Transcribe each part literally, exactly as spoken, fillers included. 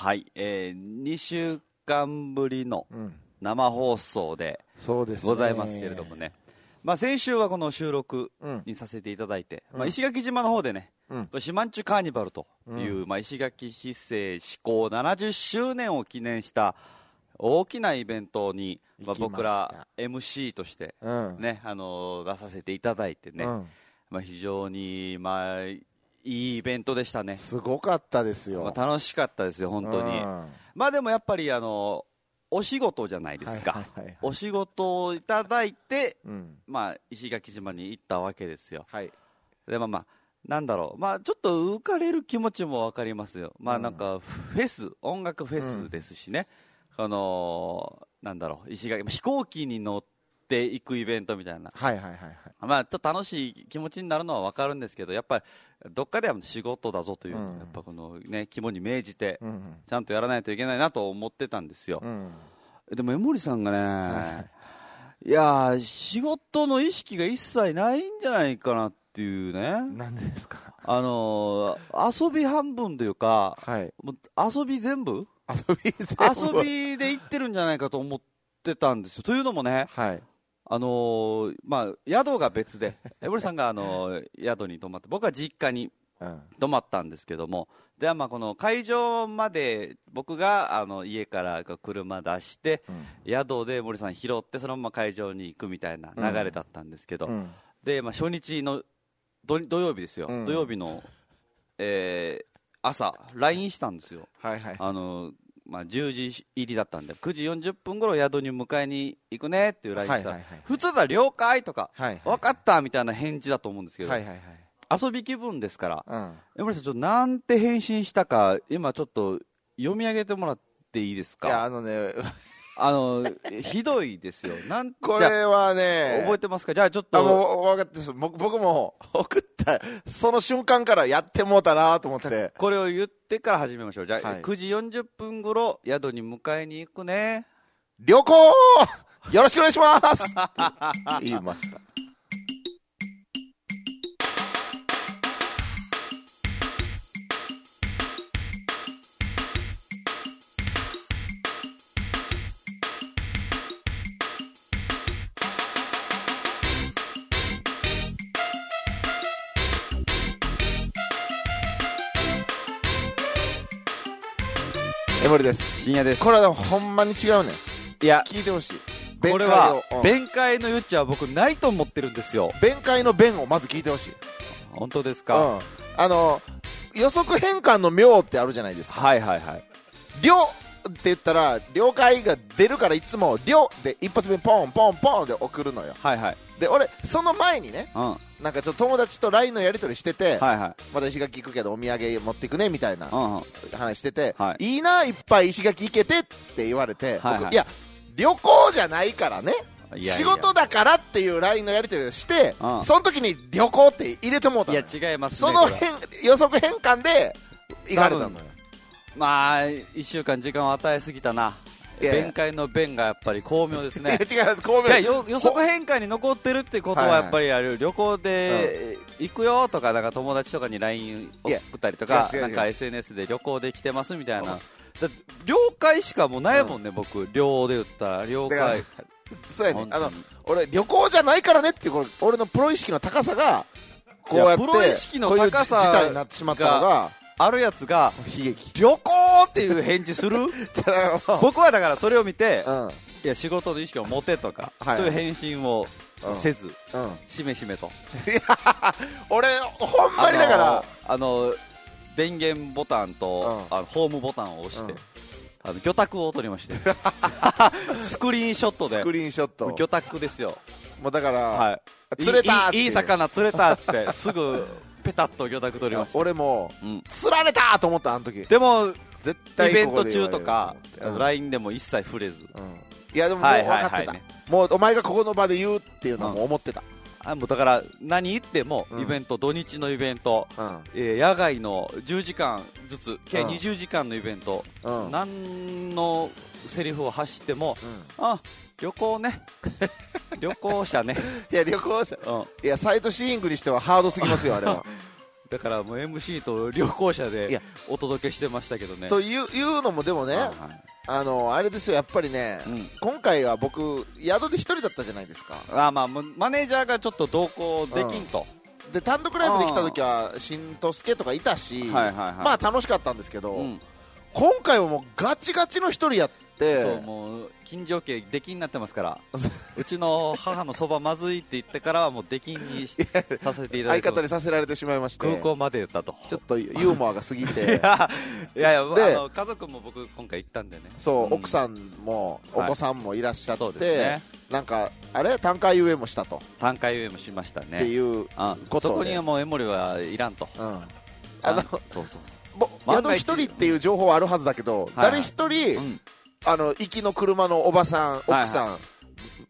はい、えー、にしゅうかんぶりの生放送でございますけれどもね、まあ、先週はこの収録にさせていただいて、うん、まあ、石垣島の方でね、うん、四万十カーニバルという、うん、まあ、石垣市政施行ななじゅっしゅうねんを記念した大きなイベントに、まあ、僕ら エムシー として、ね、うん、あの出させていただいてね、うん、まあ、非常に、まあ、いいイベントでしたね。 すごかったですよ、 まあ、楽しかったですよ本当に、うん、まあでもやっぱりあのお仕事じゃないですか、はいはいはいはい、お仕事をいただいて、うん、まあ、石垣島に行ったわけですよ、はい、でまあまあなんだろう、まあ、ちょっと浮かれる気持ちも分かりますよ、まあ、なんかフェス、音楽フェスですしね、うん、あのー、なんだろう、石垣飛行機に乗っていくイベントみたいな、はいはいはいはい、まあ、ちょっと楽しい気持ちになるのは分かるんですけど、やっぱりどっかでは仕事だぞという、うん、やっぱこの、ね、肝に銘じて、うん、ちゃんとやらないといけないなと思ってたんですよ、うん、でも江森さんがね、はい、いや仕事の意識が一切ないんじゃないかなっていうね。 なんでですか。 あのー、遊び半分というか、はい、もう遊び全部遊び全部遊びで行ってるんじゃないかと思ってたんですよ。というのもね、はい、あのーまあ、宿が別で江森さんが、あのー、宿に泊まって、僕は実家に泊まったんですけども、うん、ではまあこの会場まで僕があの家から車出して、うん、宿で江森さん拾ってそのまま会場に行くみたいな流れだったんですけど、うん、でまあ、初日の土, 土曜日ですよ、うん、土曜日の、えー、朝 ライン したんですよ、はいはい、あのまあ、じゅうじ入りだったんでくじよんじゅっぷん頃宿に迎えに行くねっていう ライン したら、はいはいはい、普通だ了解とか、はいはい、分かったみたいな返事だと思うんですけど、はいはいはい、遊び気分ですから、うん、江森さんちょっとなんて返信したか今ちょっと読み上げてもらっていいですか。 いやあのねあのひどいですよ。なんこれはね覚えてますか。じゃあちょっとあもう分かってます。僕も送ったその瞬間からやってもうたなと思ってこれを言ってから始めましょう。じゃあ、はい、くじよんじゅっぷん頃宿に迎えに行くね、 旅行よろしくお願いします言いました。江森です。 深夜です。 これはほんまに違うねん。いや聞いてほしい。 これは、うん、弁解の余地は僕ないと思ってるんですよ。 弁解の弁をまず聞いてほしい。 本当ですか、うん、 あの予測変換の妙ってあるじゃないですか。 はいはいはい。 了って言ったら了解が出るからいつも了で一発目ポンポンポンで送るのよ。はいはい。で俺その前にね、うん、なんかちょっと友達と ライン のやり取りしてて、はいはい、また石垣行くけどお土産持っていくねみたいな話してて、はい、いいないっぱい石垣行けてって言われて、はいはい、僕いや旅行じゃないからね、いやいや仕事だからっていう ライン のやり取りをして、うん、その時に旅行って入れてもうたの。 いや違いますね。 その変予測変換で行かれたのよ。 まあいっしゅうかん時間を与えすぎたな。弁解の弁がやっぱり巧妙ですね。 いや違います。巧妙。 いや予測変換に残ってるってことはやっぱりある、はいはい、旅行で行くよとかなんか友達とかに ライン 送ったりとかなんか エスエヌエス で旅行で来てますみたいな、だ了解しかもうないもんね、うん、僕了で言ったら了解。 そうやね。あの俺旅行じゃないからねっていう俺のプロ意識の高さがこうやってプロ意識の高さこういう事態になってしまったのがあるやつが悲劇旅行っていう返事する僕はだからそれを見て、うん、いや仕事の意識を持てとか、はい、そういう返信をせず、うんうん、しめしめと俺ほんまにだからあの、あの電源ボタンと、うん、あのホームボタンを押して、うん、あの魚拓を取りましてスクリーンショットでスクリーンショット魚拓ですよ。 もうだから、はい、 釣れたっていい、いい魚釣れたってすぐペタッと魚拓取りました。 俺も、うん、釣られたと思ったあの時。 でも絶対イベント中とか ライン でも一切触れず、うん、 いやでももう分かってた、はいはいはいね、もうお前がここの場で言うっていうのも思ってた、 うん、あもうだから何言ってもイベント、うん、土日のイベント、うんえー、野外のじゅうじかんずつ計にじゅうじかんのイベント、うん、何のセリフを発しても、うん、あ旅行ね旅行者ねいや旅行者、うん、いやサイトシーイングにしてはハードすぎますよあれはだからもう エムシー と旅行者でお届けしてましたけどね。 といういうのもでもね、はいはい、あのあれですよ、やっぱりね、うん、今回は僕宿で一人だったじゃないですか。 あ、まあ、マネージャーがちょっと同行できんと、 うん、で単独ライブで来た時は新とすけとかいたし、はいはいはい、まあ楽しかったんですけど、うん、今回はもうガチガチの一人やって、 そうもう金城家出禁になってますからうちの母のそばまずいって言ってからはもう出禁にさせていただいて、 相方にさせられてしまいまして、 空港までだとちょっとユーモアが過ぎていやいやいや、あの家族も僕今回行ったんでね、 そう、うん、奥さんもお子さんもいらっしゃって、はいね、なんかあれ単価遊泳もしたと、 単価遊泳もしましたねっていうことで、 そこにはもう江森はいらんと、うん、 あのそうそうそう宿一人っていう情報はあるはずだけど、はい、誰一人、うん、あの行きの車のおばさん、奥さん、はいはい、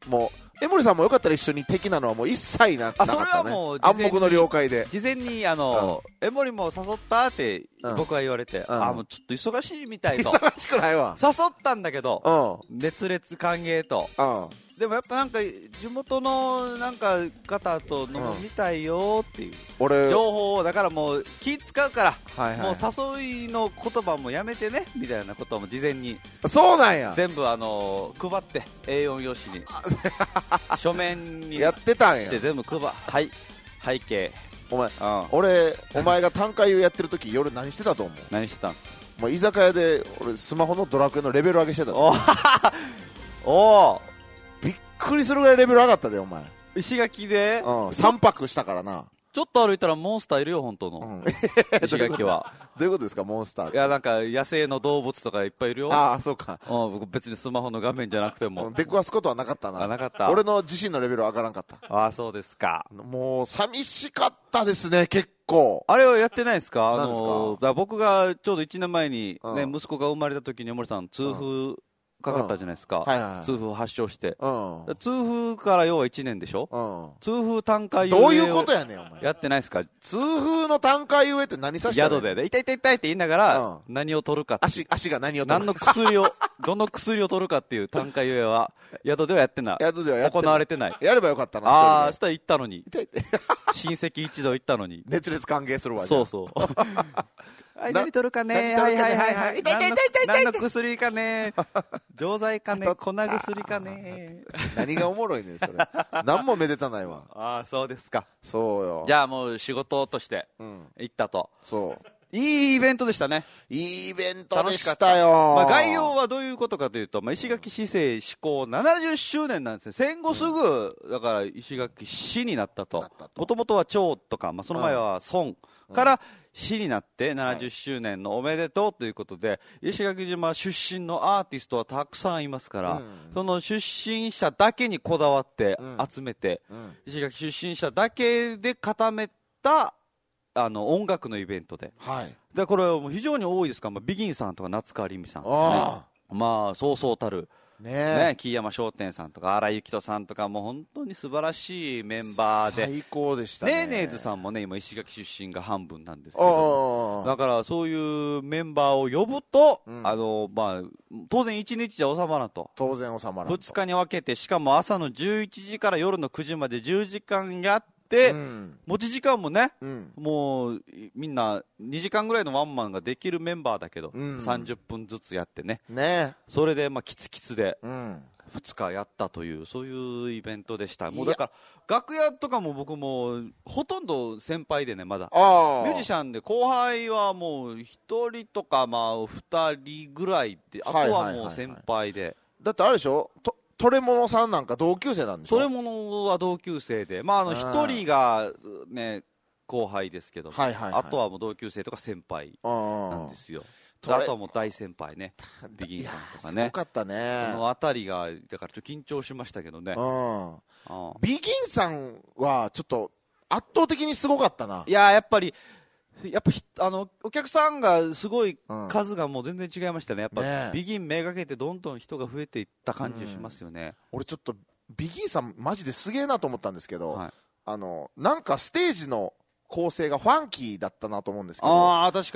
もう江森さんもよかったら一緒に的なのはもう一切なかったね。あ、それはもう暗黙の了解で事前にあの、うん、江森も誘ったって僕は言われて、うん、あもうちょっと忙しいみたいと忙しくないわ、 誘ったんだけど、うん、熱烈歓迎と、うん、でもやっぱなんか地元のなんか方と飲みたいよっていう情報を、だからもう気使うから、はいはい、もう誘いの言葉もやめてねみたいなことも事前にそうなんや全部あの配って エーよん 用紙に書面にやってたんやして全部配はい背景お前、うん、俺お前が単価遊やってる時夜何してたと思う？ 何してたん？ もう居酒屋で俺スマホのドラクエのレベル上げしてたおおびっくりするぐらいレベル上がったでお前。 石垣で、 うん、さんぱくしたからな。 ちょっと歩いたらモンスターいるよ本当の、うん、石垣はどういうことですかモンスター？ いやなんか野生の動物とかいっぱいいるよ。 ああそうか、 うん、僕別にスマホの画面じゃなくても、 うん、出くわすことはなかったな。 あなかった。 俺の自身のレベルは上がらんかった。 ああそうですか。 もう寂しかったですね結構。 あれはやってないですか？あのー、だ僕がちょうどいちねんまえに、ねうん、息子が生まれた時に江森さん痛風、うんかかったじゃないですか、うんはいはいはい、痛風を発症して、うん、痛風から要はいちねんでしょ、うん、痛風単価遊泳どういうことやねんお前。 やってないですか？ 痛風の単価遊泳って何させたの？ 宿で、ね、痛い痛い痛いって言いながら、うん、何を取るかって、 足, 足が何を取るか、 何の薬をどの薬を取るかっていう単価遊泳は宿ではやってない、 宿ではやってない、 行われてない。 やればよかったな。 ああしたら行ったのに親戚一同行ったのに熱烈歓迎するわ。 そうそうはい、何取るかね、はいはいはいはい、痛い痛い痛い痛い、何の薬かね、錠剤かね、粉薬かね。 何がおもろいねんそれ。何もめでたないわ。 ああそうですか。 そうよ。 じゃあもう仕事として行ったと、うん、そういいイベントでしたね。 いいイベントでしたよ。 まあ、概要はどういうことかというと、まあ、石垣市政施行ななじゅっしゅうねんなんですよ。戦後すぐ、うん、だから石垣市になったと。もともとは町とか、まあ、その前は村から市になってななじゅっしゅうねんのおめでとうということで、はい、石垣島出身のアーティストはたくさんいますから、うん、その出身者だけにこだわって集めて、うんうん、石垣出身者だけで固めたあの音楽のイベントで、はい、でこれはもう非常に多いですから、まあ、ビギンさんとか夏川りみさん、ね、まあそうそうたるねね、木山商店さんとか荒井幸人さんとかもう本当に素晴らしいメンバーで、 最高でしたね。 ネーネーズさんもね今石垣出身が半分なんですけど、だからそういうメンバーを呼ぶと、うん、あのまあ、当然いちにちじゃ収まらんと、 当然収まらんと、 ふつかに分けて、しかも朝のじゅういちじから夜のくじまでじゅうじかんやってで、うん、持ち時間もね、うん、もうみんなにじかんぐらいのワンマンができるメンバーだけど、うん、さんじゅっぷんずつやってね、ね、それでまあキツキツでふつかやったという、そういうイベントでした。もうだから楽屋とかも僕もほとんど先輩でね、まだミュージシャンで後輩はもうひとりとかまあふたりぐらいで、あとはもう先輩で、はいはいはいはい、 だってあれでしょとトレモノさんなんか同級生なんでしょ？ トレモノは同級生で、まああの一人がね後輩ですけど、はいはいはい、あとはもう同級生とか先輩なんですよ。あとはもう大先輩ね、ビギンさんとかね。 すごかったね。 このあたりがだからちょっと緊張しましたけどね。うん、 ビギンさんはちょっと圧倒的にすごかったな。 いややっぱり。やっぱあのお客さんがすごい数がもう全然違いましたね。やっぱ、ね、ビギンめがけてどんどん人が増えていった感じしますよね。 うん、俺ちょっとビギンさんマジですげえなと思ったんですけど、はい、あのなんかステージの構成がファンキーだったなと思うんですけど、 ああ確かに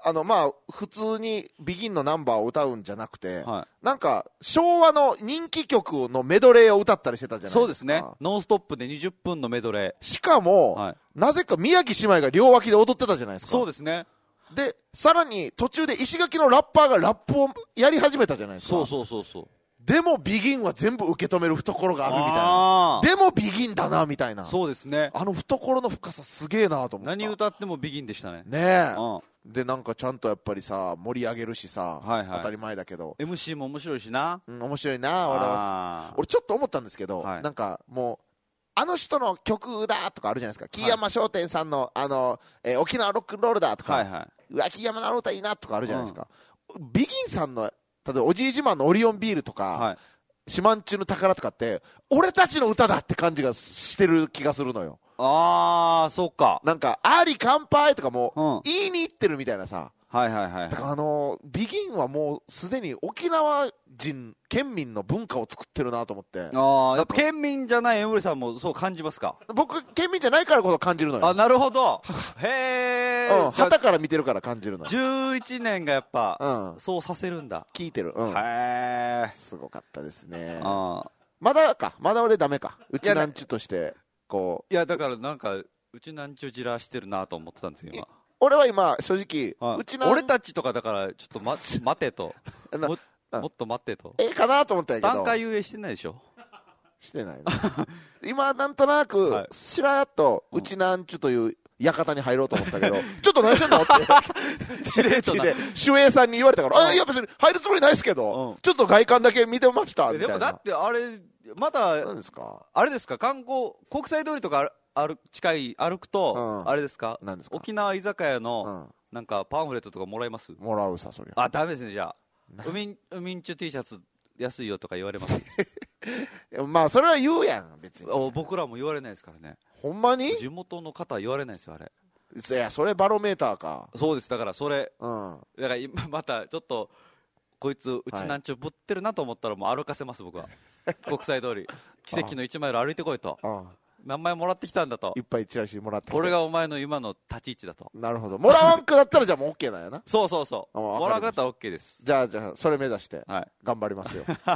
あのまあ普通にビギンのナンバーを歌うんじゃなくて、はい、なんか昭和の人気曲のメドレーを歌ったりしてたじゃないですか。 そうですね。ノンストップでにじゅっぷんのメドレー。しかも、はい、なぜか宮城姉妹が両脇で踊ってたじゃないですか。 そうですね。 でさらに途中で石垣のラッパーがラップをやり始めたじゃないですか。 そうそうそうそう。 でもビギンは全部受け止める懐があるみたいな。でもビギンだなみたいな。 そうですね。 あの懐の深さすげえなと思った。 何歌ってもビギンでしたね。 ねえ、うん、でなんかちゃんとやっぱりさ盛り上げるしさ、はいはい、当たり前だけどエムシー も面白いしな、 うん、面白いな。俺は俺ちょっと思ったんですけど、はい、なんかもうあの人の曲だとかあるじゃないですか。木山商店さんの、あの、えー、沖縄ロックンロールだとか、はいはい、うわ木山のあの歌いいなとかあるじゃないですか、うん、ビギンさんの例えばおじい自慢のオリオンビールとか、はい、四万十の宝とかって俺たちの歌だって感じがしてる気がするのよ。 ああそうか。 なんかあり乾杯とかも、うん、言いに行ってるみたいなさ。 はいはいはい、はい、 だからあのビギンはもうすでに沖縄人県民の文化を作ってるなと思って。 ああやっぱ県民じゃない江森さんもそう感じますか。 僕県民じゃないからこそ感じるのよ。 あなるほどへえ、 うん、旗から見てるから感じるのよ。 じゅういちねんがやっぱ、うん、そうさせるんだ。 聞いてる、うん、 へえすごかったですね。あまだかまだ俺ダメかうちなんちゅとしてこう。いやだからなんかうちなんちゅじらしてるなと思ってたんですよ今。 俺は今正直、 はい、うちの俺たちとかだからちょっと、ま、待てとも, もっと待ってとええかなと思ったんやけど段階遊泳してないでしょ。 してないね今なんとなく、はい、しらっとうちなんちゅという館に入ろうと思ったけどちょっと何してんのってしれっとで守衛さんに言われたから、うん、あいや別に入るつもりないですけど、うん、ちょっと外観だけ見てましたみたいな。 でもだってあれまだ何ですかあれですか観光国際通りとか歩近い歩くと、うん、あれですか何ですか沖縄居酒屋の、うん、なんかパンフレットとかもらえます。 もらうさそりゃ。 あダメですね。じゃあウミンウミンチュ T シャツ安いよとか言われますまあそれは言うやん別に。 僕らも言われないですからね。 ほんまに地元の方は言われないですよあれ。 いやそれバロメーターか。 そうですだからそれ、うん、だから今またちょっとこいつうちなんちゅぶってるなと思ったらもう歩かせます僕は国際通り奇跡のいちマイル歩いてこいと。ああ何枚もらってきたんだと。 いっぱいチラシもらってきて俺がお前の今の立ち位置だと。 なるほど。もらわんくだったらじゃあもう OK なんやなそうそうそうもらわんくだったら OK です。 じゃあじゃあそれ目指して頑張りますよ、はい、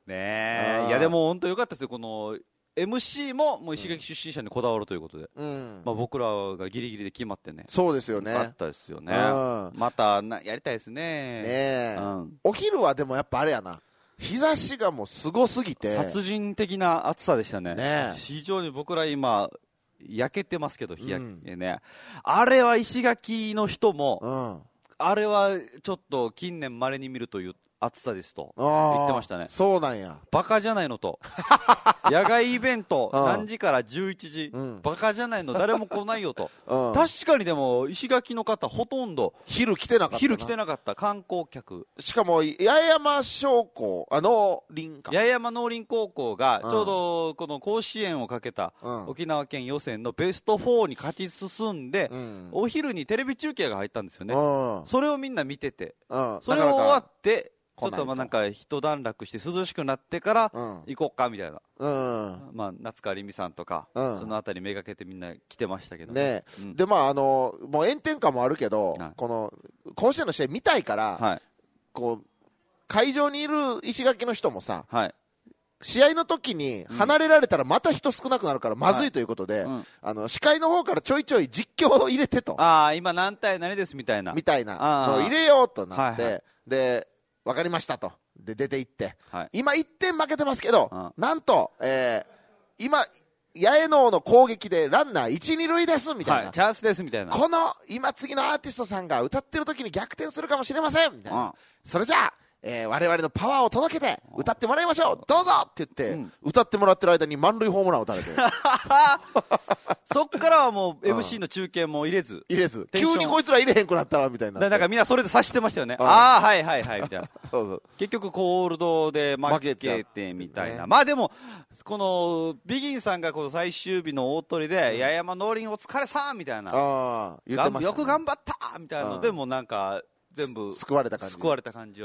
ねえいやでも本当よかったですよこの エムシー ももう石垣出身者にこだわるということで、うんまあ、僕らがギリギリで決まってね。 そうですよね。 よかったですよね、うん、またなやりたいですね。ねえ、うん、お昼はでもやっぱあれやな日差しがもうすごすぎて殺人的な暑さでした ね, ね非常に僕ら今焼けてますけど日焼け、ねうん、あれは石垣の人も、うん、あれはちょっと近年まれに見るという暑さですと言ってましたね。 そうなんや。 バカじゃないのと野外イベント何時からじゅういちじ、うん、バカじゃないの誰も来ないよと、うん、確かにでも石垣の方ほとんど昼来てなかったな。 昼来てなかった観光客。 しかも八重山商工あ農林か八重山農林高校がちょうどこの甲子園をかけた沖縄県予選のベストフォーに勝ち進んで、うん、お昼にテレビ中継が入ったんですよね、うん、それをみんな見てて、うん、それを終わってちょっとまあなんか一段落して涼しくなってから行こうかみたいな、うんまあ、夏川りみさんとか、うん、そのあたりめがけてみんな来てましたけど ね, ね、うん、でまああのもう炎天下もあるけど、はい、この甲子園の試合見たいから、はい、こう会場にいる石垣の人もさ、はい、試合の時に離れられたらまた人少なくなるからまずいということで、はいうん、あの司会の方からちょいちょい実況を入れてと。 あ今何対何ですみたいなみたいなのを入れようとなって、はいはい、で分かりましたとで出て行って、はい、今いってん負けてますけど、うん、なんと、えー、今八重能の攻撃でランナーいち、に塁ですみたいな、 はい、チャンスですみたいな、 この今次のアーティストさんが歌ってる時に逆転するかもしれませんみたいな、うん、それじゃあ、えー、我々のパワーを届けて歌ってもらいましょうどうぞって言って、うん、歌ってもらってる間に満塁ホームランを打たれてそっからはもう エムシー の中継も入れず、うん、 入れず急にこいつら入れへんくなったらみたいな。 だからみんなそれで察してましたよね、うん、ああはいはいはいみたいなそうそう結局コールドで負けてみたいな、ね、まあでもこのビギンさんがこの最終日の大鳥で、うん、八重山農林お疲れさんみたいな、あ言ってましたね、よく頑張ったみたいなのでもなんか全部救われた感じ救われた感じは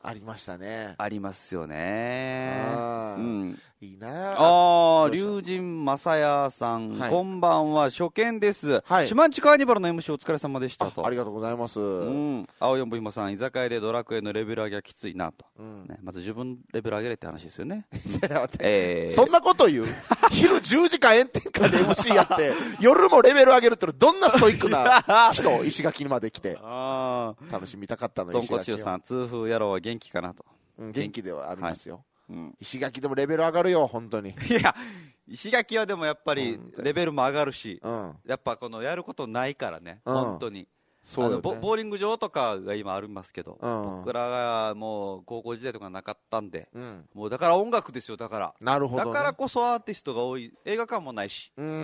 ありましたね。 ありますよね。 うん、いいなあ。龍神正也さん、はい、こんばんは、初見です。はい、島んちカーニバルの エムシー お疲れ様でしたと。 あ、ありがとうございます。うん、青四分ひもさん、居酒屋でドラクエのレベル上げはきついなと。うんね、まず自分レベル上げれって話ですよね。 えー、そんなこと言う昼じゅうじかん炎天下で エムシー やって、夜もレベル上げるってどんなストイックな人、石垣にまで来て。あ楽しみたかったのよ、 石垣を。さん、痛風野郎は元気かなと。 うん、元気ではありますよ、はい、うん、石垣でもレベル上がるよ、本当に。 いや、石垣はでもやっぱりレベルも上がるし、うん、やっぱこのやることないからね、うん、本当に。そうよね、ボ, ボーリング場とかが今ありますけど、うん、僕らがもう高校時代とかなかったんで、うん、もうだから音楽ですよ、だから。 なるほど、ね、 だからこそアーティストが多い。映画館もないし、 うんうん、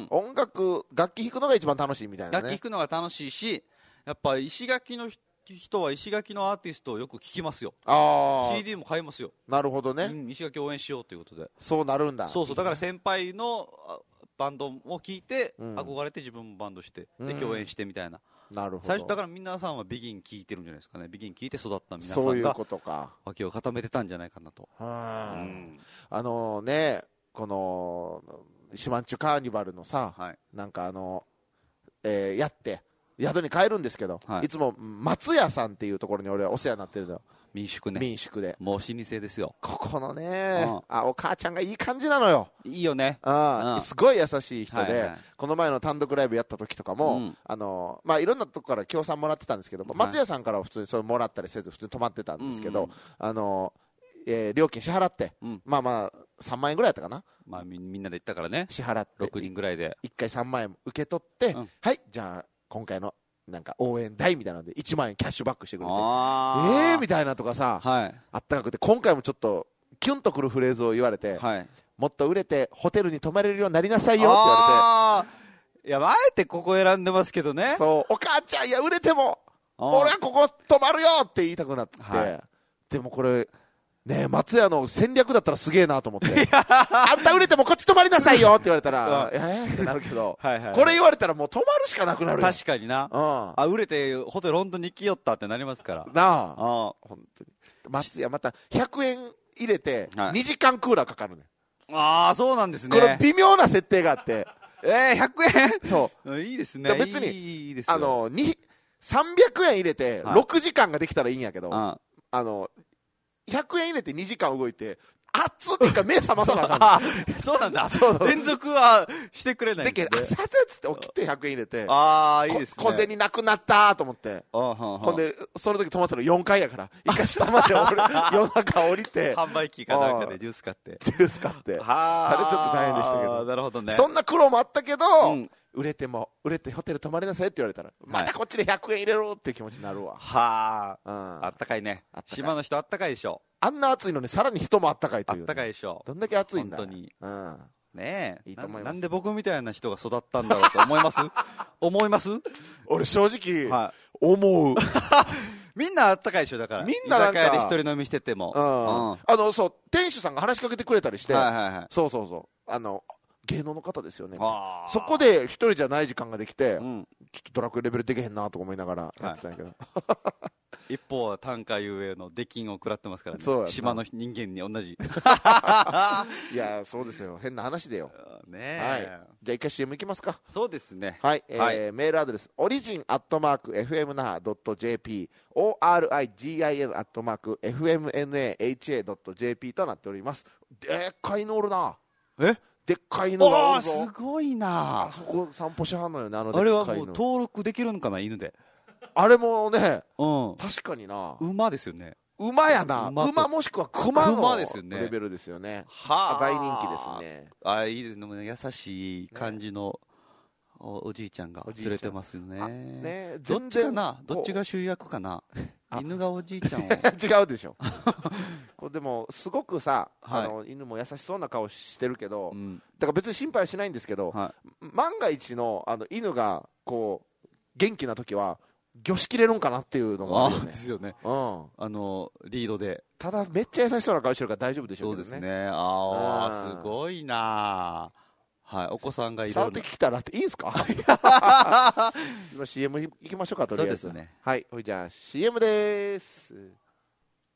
音楽、楽器弾くのが一番楽しいみたいなね。 楽器弾くのが楽しいし、やっぱ石垣の人は石垣のアーティストをよく聞きますよ。あ シーディー も買いますよ。 なるほどね、 うん、石垣応援しようということで。 そうなるんだ。 そうそう、だから先輩のバンドを聞いて、うん、憧れて自分もバンドして、で共演してみたいな、 うん、なるほど。 最初だから皆さんはビギン聞いてるんじゃないですかね。ビギン聞いて育った皆さんがそういうことか、 脇を固めてたんじゃないかなと。うん、 あのね、このシマンチュカーニバルのさ、はい、なんかあの、えー、やって宿に帰るんですけど、はい、いつも松屋さんっていうところに俺はお世話になってるのよ。 民宿ね。 民宿でもう老舗ですよ、 ここのね、うん、あお母ちゃんがいい感じなのよ。 いいよね、 あ、うん、すごい優しい人で、はいはい、この前の単独ライブやった時とかも、うん、あのまあ、いろんなとこから協賛もらってたんですけど、はい、松屋さんからは普通にそれもらったりせず普通に泊まってたんですけど、うんうん、あのえー、料金支払って、うん、まあまあさんまんえんぐらいやったかな、 まあ、み, みんなで行ったからね、 支払ってろくにんぐらいでいっかいさんまんえん受け取って、うん、はい、じゃあ今回のなんか応援代みたいなのでいちまんえんキャッシュバックしてくれて、えーみたいなとかさ、はい、あったかくて、今回もちょっとキュンとくるフレーズを言われて、はい、もっと売れてホテルに泊まれるようになりなさいよって言われて、いやあえてここ選んでますけどね。 そう、お母ちゃん、いや売れても俺はここ泊まるよって言いたくなって、はい、でもこれねえ、松屋の戦略だったらすげえなと思ってあんた売れてもこっち泊まりなさいよって言われたら、うん、えーってなるけどはいはい、はい、これ言われたらもう泊まるしかなくなるよ。 確かにな、うん、あ売れてホテル本当に来よったってなりますからなあ。あ本当に松屋またひゃくえん入れてにじかんクーラーかかるね、 はい、ああそうなんですね。 これ微妙な設定があってえー、ひゃくえんそういいですね。 別にいいですあのさんびゃくえん入れてろくじかんができたらいいんやけど、はい、あのひゃくえん入れてにじかん動いて熱っていうか目覚まさなあかんそうなんだ。そう連続はしてくれないんですね。 で熱々っつって起きてひゃくえん入れて、 ああいいですね。 小銭なくなったと思って、ほんでその時泊まったのよんかいやから一回下まで夜中降りて販売機かなんかでジュース買ってジュース買ってあれちょっと大変でしたけど。 なるほどね。 そんな苦労もあったけど、うん、売れても売れてホテル泊まりなさいって言われたら、はい、またこっちでひゃくえん入れろっていう気持ちになるわ。 はあ、うん、あったかいね。島の人あったかいでしょ。 あんな暑いのにさらに人もあったかいという、ね、 あったかいでしょ。 どんだけ暑いんだ本当に、うん、ねえいいと思います。 な, なんで僕みたいな人が育ったんだろうと思います思います俺正直、はい、思うみんなあったかいでしょ。だからみんななんか居酒屋で一人飲みしてても、 うんうん、あのそう店主さんが話しかけてくれたりして、はいはいはい、そうそうそうあの芸能の方ですよね。そこで一人じゃない時間ができて、うん、ちょっとドラクエレベルできへんなとか思いながらやってたんやけど、はい一方は単価ゆえの出禁を食らってますからね。島の人間に同じいやそうですよ、変な話でよね。 はい、じゃあ一回 シーエム いきますか。 そうですね。 はい、えーはい、メールアドレスオリジンアットマーク エフエムナハドットジェーピー オーアールアイジーアイエヌ アットマーク エフエムエヌエーエイチエードットジェーピー となっております。でっかいのおるな。 えでっかいのがおるぞ。 すごいな。 あそこ散歩しはんのよね。あのでっかいの。 あれはもう登録できるのかな、犬で。 あれもね、うん、確かにな。 馬ですよね。 馬やな。馬, 馬もしくは熊のレベルですよね。はあ、大人気ですね。 あ、いいですね。優しい感じの お, おじいちゃんが連れてますよね。ね、どっちかな、どっちが主役かな。犬がおじいちゃんを違うでしょこれでもすごくさ、はい、あの犬も優しそうな顔してるけど、うん、だから別に心配はしないんですけど、はい、万が一の、あの犬がこう元気な時は魚しきれるんかなっていうのもあるよね。 ですよね、うん、あのリードで。 ただめっちゃ優しそうな顔してるから大丈夫でしょうけどね。 そうですね。ああ、すごいな。はい、お子さんがいろいろ触ってきたらっていいんすか今 シーエム 行きましょうか、とりあえず。 そうですね。 はい、じゃあ シーエム でーす。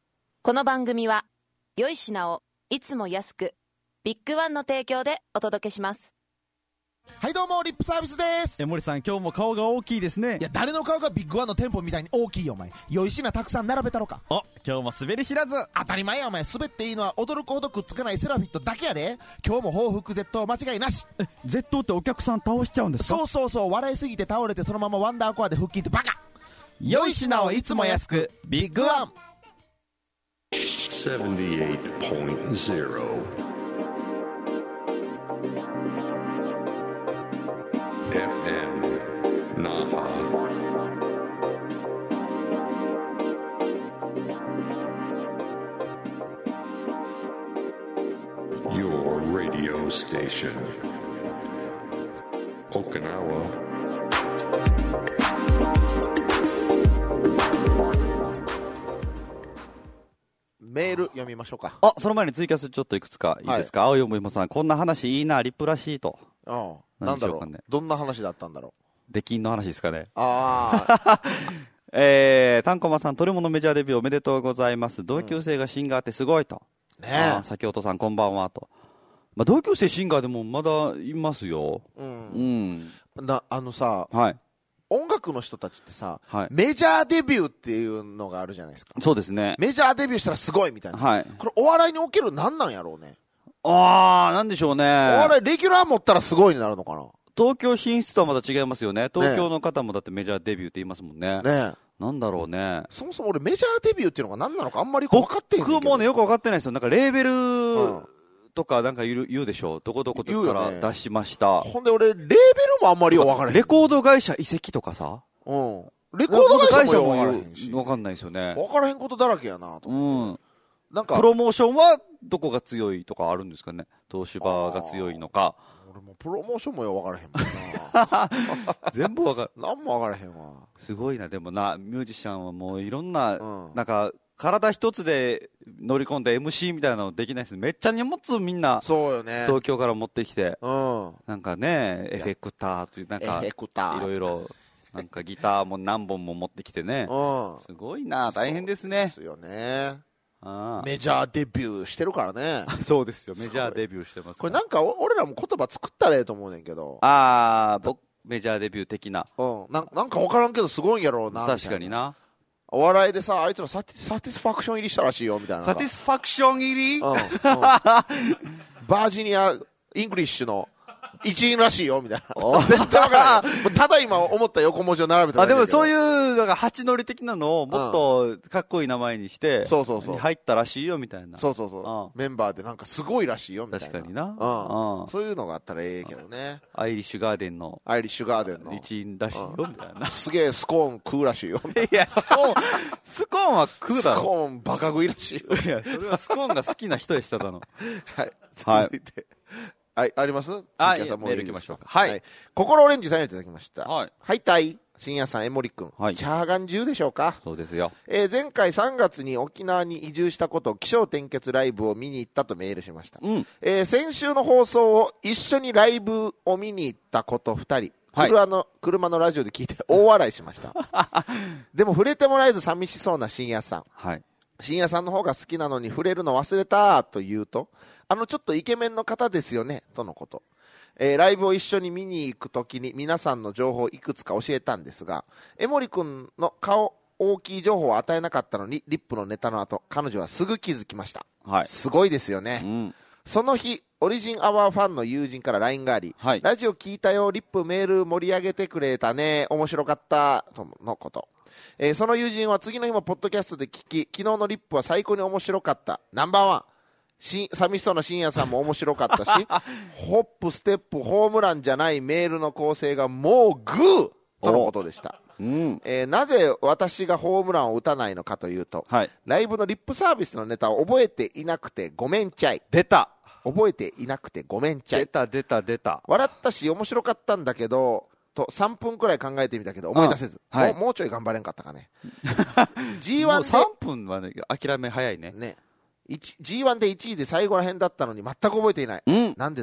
この番組は良い品をいつも安くビッグワンの提供でお届けします。 はいどうもリップサービスです。 え森さん今日も顔が大きいですね。 いや誰の顔がビッグワンの店舗みたいに大きいよお前。良い品たくさん並べたろか。 お今日も滑り知らず。 当たり前やお前。滑っていいのは驚くほどくっつかないセラフィットだけやで。今日も報復絶倒間違いなし。 え絶倒ってお客さん倒しちゃうんですか。 そうそうそう。笑いすぎて倒れてそのままワンダーコアで腹筋ってバカ。 良い品をいつも安くビッグワンセブンティエイトポイントゼロ エフエム Naha Your radio station Okinawa メール読みましょうか。 あ、その前にツイキャスちょっといくつかいいですか。はい、青いもいもさん、こんな話いいな、リップらしいと。 ああ、なんだろう、ね、どんな話だったんだろう。出禁の話ですかね。 ああ。 えー、タンコマさん、トレモのメジャーデビューおめでとうございます。同級生がシンガーってすごいと。 うん、ねえ。 先ほどさん、こんばんはと。まあ、同級生シンガーでもまだいますよ。 うん。うん。な、あのさ、 はい。 音楽の人たちってさ、 はい、 メジャーデビューっていうのがあるじゃないですか。 そうですね。 メジャーデビューしたらすごいみたいな。 はい。 これお笑いにおける何なんやろうね。 あー、なんでしょうね。お笑いレギュラー持ったらすごいになるのかな。 東京進出とはまた違いますよね。東京の方もだってメジャーデビューって言いますもんね。 ねえ。 なんだろうね。 そもそも俺メジャーデビューっていうのが何なのかあんまり分かってへんねんけど。 僕もね、よく分かってないですよ。なんかレーベル、うんとかなんか言う、言うでしょう。どこどことから出しました。 ね、ほんで俺、レーベルもあんまりよく分からへん。 レコード会社移籍とかさ。 うん。レコード会社も分からへんし。 分かんないですよね。 分からへんことだらけやなと思って。 うん。なんか。プロモーションはどこが強いとかあるんですかね。東芝が強いのか。 俺もプロモーションもよ分からへんもんな。 全部分かる。 何も分からへんわ。 すごいな。でもな、ミュージシャンはもういろんな、うん、なんか、体一つで乗り込んで エムシー みたいなのできないです。めっちゃ荷物みんなそうよね。 東京から持ってきて、 うん、 なんかねエフェクターというなんかエフェクターいろいろなんかギターも何本も持ってきてね、 うん、 すごいな、大変ですね。 そうですよね。 あメジャーデビューしてるからね。 そうですよ、メジャーデビューしてます。 これなんか俺らも言葉作ったらええと思うねんけど。 ああ、僕メジャーデビュー的な。 うん、な、なんか分からんけどすごいんやろうな。 確かにな。 お笑いでさ、あいつらサティ、サティスファクション入りしたらしいよみたいな。 サティスファクション入り、うんうん、 バージニア・イングリッシュの一員らしいよみたいな。絶対わからない。ただ今思った横文字を並べただけだけど。 あ、でもそういうなんか八乗り的なのをもっとかっこいい名前にして、うん、 そうそうそう。 入ったらしいよみたいな。 そうそうそう。うん、メンバーでなんかすごいらしいよみたいな。 確かにな。 うん。うん、そういうのがあったらええけどね。 アイリッシュガーデンの。 アイリッシュガーデンの。 一員らしいよみたいな。 すげえスコーン食うらしいよみたいな。 いや、スコーン、スコーンは食うだろ。 スコーンバカ食いらしいよ。 いや、それはスコーンが好きな人でしただの。 はい。続いて。はい、あります？ あ、いや、メール行きましょうか。 はい。心オレンジさんにいただきました。 はい。 はいたい。深夜さん、江森くん。 はい。 チャーガン中でしょうか？ そうですよ。 えー、前回さんがつに沖縄に移住したことを起承転結ライブを見に行ったとメールしました。 うん。 えー、先週の放送を一緒にライブを見に行ったことふたり。はい、車の、車のラジオで聞いて大笑いしました。でも触れてもらえず寂しそうな深夜さん。 はい。 深夜さんの方が好きなのに触れるの忘れたと言うと、あのちょっとイケメンの方ですよね、とのこと。えー、ライブを一緒に見に行くときに皆さんの情報をいくつか教えたんですが、江森くんの顔大きい情報を与えなかったのに、リップのネタの後、彼女はすぐ気づきました。 はい。 すごいですよね。 うん、 その日、オリジンアワーファンの友人から ライン があり、 はい、 ラジオ聞いたよ、リップメール盛り上げてくれたね、面白かった、とのこと。えー、その友人は次の日もポッドキャストで聞き、昨日のリップは最高に面白かった。ナンバーワン。し寂しそうな深夜さんも面白かったし、ホップ、ステップ、ホームランじゃないメールの構成がもうグーとのことでした。 うんえー、なぜ私がホームランを打たないのかというと、 はい、 ライブのリップサービスのネタを覚えていなくてごめんちゃい。 出た。 覚えていなくてごめんちゃい。 出た出た出た。 笑ったし面白かったんだけど、とさんぷんくらい考えてみたけど思い出せず、 はい、 もう、もうちょい頑張れんかったかね。ジーワン でさんぷんはね、諦め早いね。 ね。ジーワン でいちいで最後ら辺だったのに全く覚えていない。 うん、 なんでだろう。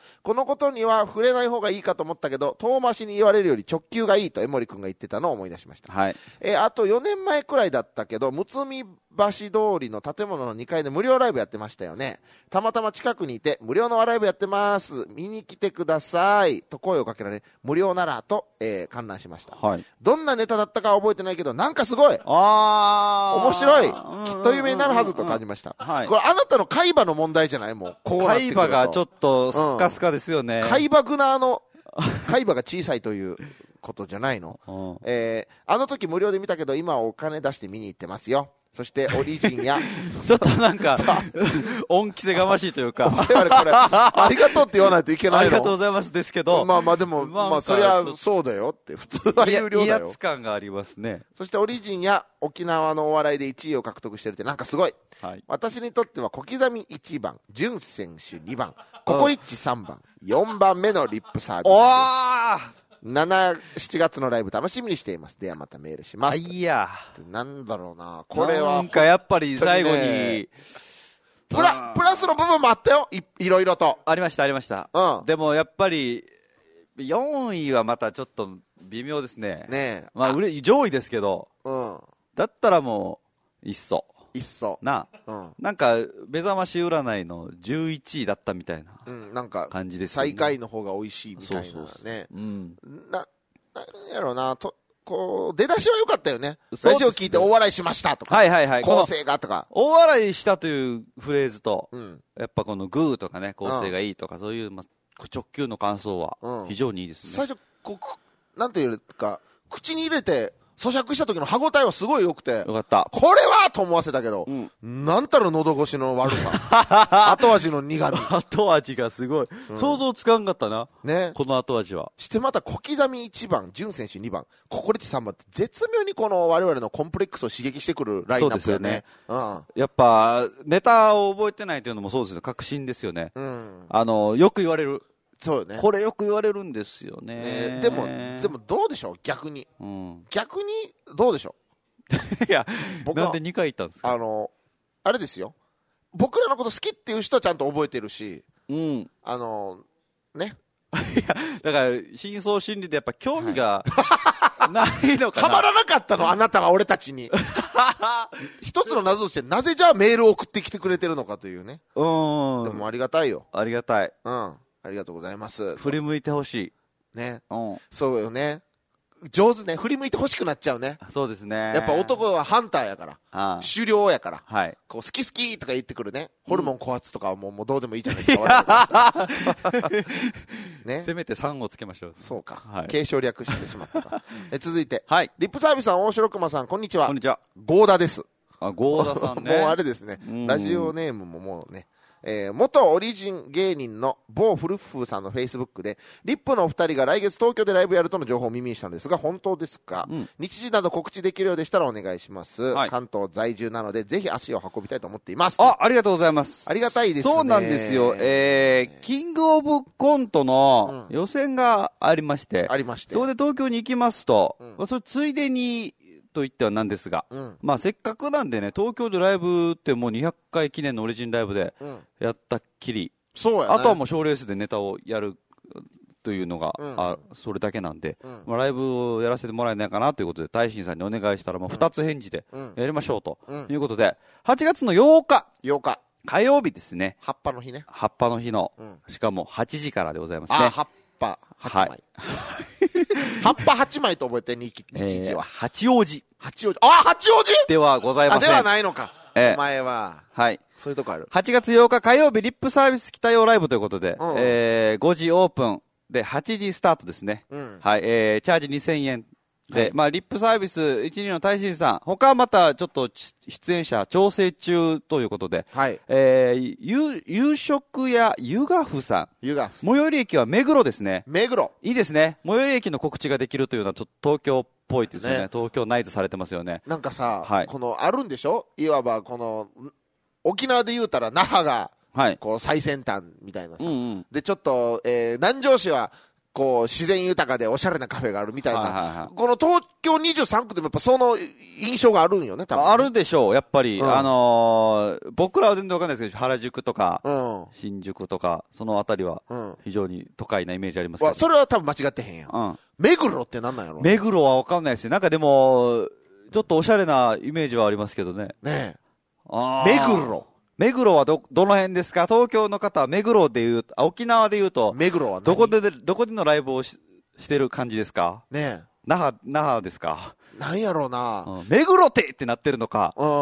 このことには触れない方がいいかと思ったけど、遠回しに言われるより直球がいいと江森くんが言ってたのを思い出しました。 はい。 えー、あとよねんまえくらいだったけど、むつみ橋通りの建物のにかいで無料ライブやってましたよね。たまたま近くにいて、無料のライブやってます。見に来てください。と声をかけられ、無料ならと、えー、観覧しました。はい。どんなネタだったか覚えてないけど、なんかすごい。あー。面白い。きっと有名になるはずと感じました。はい。これあなたの海馬の問題じゃない？もう、こうなってくると。 海馬がちょっとスッカスカですよね。 うん、海馬グナーの、海馬が小さいということじゃないの。うん、えー、あの時無料で見たけど、今はお金出して見に行ってますよ。そしてオリジンやちょっとなんか恩着せがましいというか我々これありがとうって言わないといけないの。 ありがとうございますですけど、 まあまあでもまあそりゃそうだよって普通は有料だよ。 威圧感がありますね。 そしてオリジンや沖縄のお笑いでいちいを獲得してるってなんかすごい、はい、私にとっては小刻みいちばん、潤選手にばん、ココリッチさんばん、よんばんめのリップサービス。おーしちがつのライブ楽しみにしています。ではまたメールします。 いやなんだろうな、これはなんかやっぱり最後に、ね、 プラプラスの部分もあったよ。 い, いろいろとありましたありました、うん、でもやっぱりよんいはまたちょっと微妙ですね。ねえ、まあ上位ですけど、うん、だったらもういっそいっそな、うん、なんか目覚まし占いのじゅういちいだったみたいな、うん、なんか感じですよね。 最下位の方が美味しいみたいなね。そうそうそう、うん、ななんやろうなと、こう出だしは良かったよね。ラジオ聞いて大笑いしましたとか、はいはいはい、構成がとか、 大笑いしたというフレーズと、うん、やっぱこのグーとかね、構成がいいとか、うん、そういう、ま、直球の感想は非常にいいですね。 最初こうなんていうか口に入れて咀嚼した時の歯応えはすごい良くて、よかった。 これはと思わせたけど、うん、なんたら喉越しの悪さ後味の苦味後味がすごい、うん、想像つかんかったな、ね、この後味は。 してまた小刻みいちばん、潤選手にばん、ココリッチさんばんって絶妙にこの我々のコンプレックスを刺激してくるラインナップよね。 そうですよね、うん、やっぱネタを覚えてないというのもそうですよね。確信ですよね、うん、あのよく言われる。 そうよね、 これよく言われるんですよ ね, ね。でもでもどうでしょう逆に、うん、逆にどうでしょういや僕はなんでにかい言ったんですか。 あのあれですよ、僕らのこと好きっていう人はちゃんと覚えてるし、うん、あのねいやだから深層心理でやっぱ興味が、はい、ないのかな。 はまらなかったのあなたは俺たちに一つの謎としてなぜじゃあメールを送ってきてくれてるのかというね。うん、でもありがたいよ。 ありがたい、 うん、ありがとうございます。 振り向いてほしいね、うん、そうよね。上手ね、振り向いてほしくなっちゃうね。 そうですね。 やっぱ男はハンターやから、ああ狩猟やから、はい、こう好き好きとか言ってくるね、ホルモン枯渇とかはもう、もうどうでもいいじゃないですか。 ね、せめてさんをつけましょう。 そうか、はい、継承略してしまったか。え続いて、はい、リップサービスさん、大城熊さん、こんにちは。 こんにちは。 ゴーダです。 あ、ゴーダさんね。 もうあれですね、ラジオネームももうね、えー、元オリジン芸人の某フルッフーさんのフェイスブックでリップのお二人が来月東京でライブやるとの情報を耳にしたのですが本当ですか、うん、日時など告知できるようでしたらお願いします、はい、関東在住なのでぜひ足を運びたいと思っています。 あ、ありがとうございます。 ありがたいですね。 そうなんですよ、えー、キングオブコントの予選がありまして、うん、ありまして、そこで東京に行きますと、うん、まあ、それついでにと言ってはなんですが、うん、まあせっかくなんでね、東京でライブってもうにひゃっかい記念のオリジンライブでやったっきり、うん、そうやね、あとはもう賞レースでネタをやるというのが、うん、あそれだけなんで、うん、まあ、ライブをやらせてもらえないかなということで大臣さんにお願いしたらもうふたつ返事でやりましょうということで、はちがつのようか、 ようか火曜日ですね。 葉っぱの日ね。 葉っぱの日の、うん、しかもはちじからでございますね。 あ、葉っぱはちまい、はい、葉っぱはちまいと覚えて、日時は、 えー、八王子八王子、あ、八王子ではございません。 あ、ではないのか、えー、お前は。はい。そういうとこある。 はちがつようか火曜日、リップサービス北用ライブということで、うん、えー、ごじオープンではちじスタートですね。うん、はい、えー、チャージにせんえんで、はい、まあ、リップサービスいちにの大臣さん、他はまたちょっと出演者調整中ということで、はい、えー、夕、夕食や湯がふさん。湯がふ。最寄り駅は目黒ですね。 目黒。 いいですね。最寄り駅の告知ができるというのは、ちょっと東京っぽいですよね。ね、東京ナイズされてますよね。 なんかさ、はい、この、あるんでしょ、いわばこの、沖縄で言うたら那覇が、はい、こう最先端みたいなさ。うんうん、で、ちょっと、えー、南城市は、 こう自然豊かでおしゃれなカフェがあるみたいな、 はいはいはい、 この東京にじゅうさんくでもやっぱその印象があるんよね、多分ね。 あるでしょう、やっぱり、うん、あのー、僕らは全然わかんないですけど、原宿とか、うん、新宿とか、そのあたりは非常に都会なイメージありますけど、 それは多分間違ってへんやん。うん、目黒ってなんなんやろ。 目黒はわかんないですね。なんかでもちょっとおしゃれなイメージはありますけどね。 ねえ。あ目黒。 目黒はど、どの辺ですか？東京の方は目黒で言うと、沖縄で言うと、 目黒はどこで、どこでのライブをし、してる感じですか？ ねえ。 那覇、那覇ですか？ なんやろうな、 うん、目黒ってってなってるのか。 うん。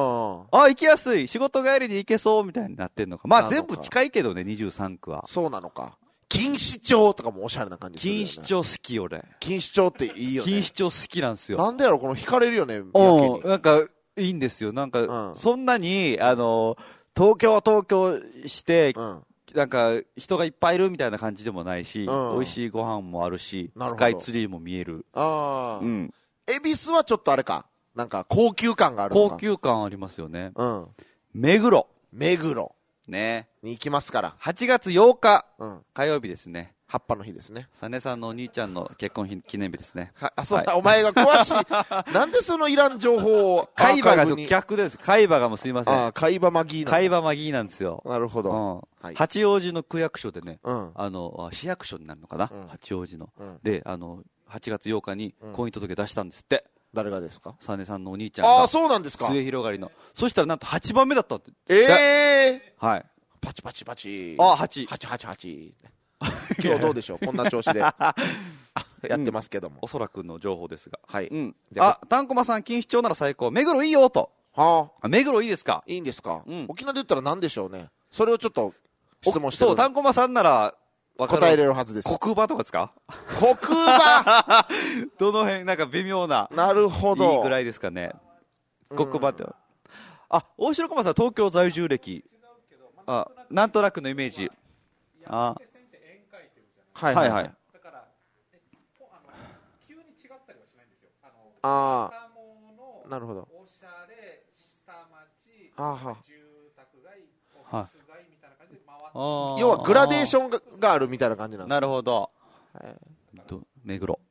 あ、行きやすい。仕事帰りに行けそうみたいになってるのか。まあ全部近いけどね、にじゅうさんくは。 そうなのか。錦糸町とかもおしゃれな感じするよね。 錦糸町好き俺。 錦糸町っていいよね。 錦糸町好きなんですよ。 なんでやろこの惹かれるよね、 うん。なんか、いいんですよ。なんか、うん、そんなに、あの、東京東京して、うん、なんか人がいっぱいいるみたいな感じでもないし、うん、美味しいご飯もあるし、スカイツリーも見える。 ああ。うん。恵比寿はちょっとあれか。なんか高級感があるのか。 高級感ありますよね。うん。目黒。 目黒。 ね。 に行きますから。 はちがつようか、うん、火曜日ですね。 葉っぱの日ですね。 サネさんのお兄ちゃんの結婚記念日ですね。 はあ、そう、はい、お前が詳しい。なんでそのいらん情報を。 海馬が逆です。海馬がもうすいません。 ああ、海馬マギーなん海馬マギーなんですよ。 なるほど。 うんはい、八王子の区役所でね、うん、あの、市役所になるのかな、うん、八王子の、うん。で、あの、はちがつようかに婚姻届出したんですって。 誰がですか？ サネさんのお兄ちゃんが。 ああ、そうなんですか。 末広がりの。そしたらなんとはちばんめだったって。 ええー、はい。 パチパチパチ。 ああ、はち。 はちはちはち。今日どうでしょうこんな調子でやってますけども、うん、 おそらくの情報ですが、 はい、 うん、あ、たんこまさん錦糸町なら最高、目黒いいよと、はあ、目黒いいですか？ いいんですか、うん、沖縄で言ったら何でしょうね、それをちょっと質問してる。 そう、たんこまさんなら答えれるはずです。 国馬とかですか？ 国馬どの辺なんか微妙な、 なるほど、 いいぐらいですかね、国馬って。あ、大城駒さん東京在住歴、あ、なんとなくのイメージ、あ、 はいはいはい。だから、急に違ったりはしないんですよ。ああ。なるほど。おしゃれ、下町、住宅街、オフィス街みたいな感じで回って。要はグラデーションががあるみたいな感じなんです。 なるほど。目黒。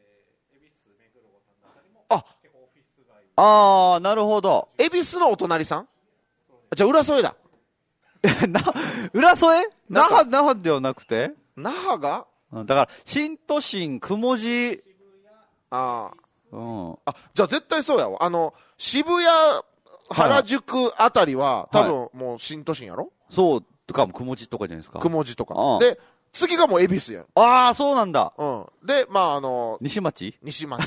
あ。 ああ、なるほど。 恵比寿のお隣さん？じゃあ浦添だ。 な、浦添？那覇、那覇ではなくて？ 那覇がだから新都心雲寺、 ああ、うん、あ、じゃあ絶対そうやわ。あの渋谷原宿あたりは、はい、多分もう新都心やろ。 そうとかも雲寺とかじゃないですか。 雲寺とかで次がもう恵比寿やん。 ああ、そうなんだ。 うん。でまああの西町西町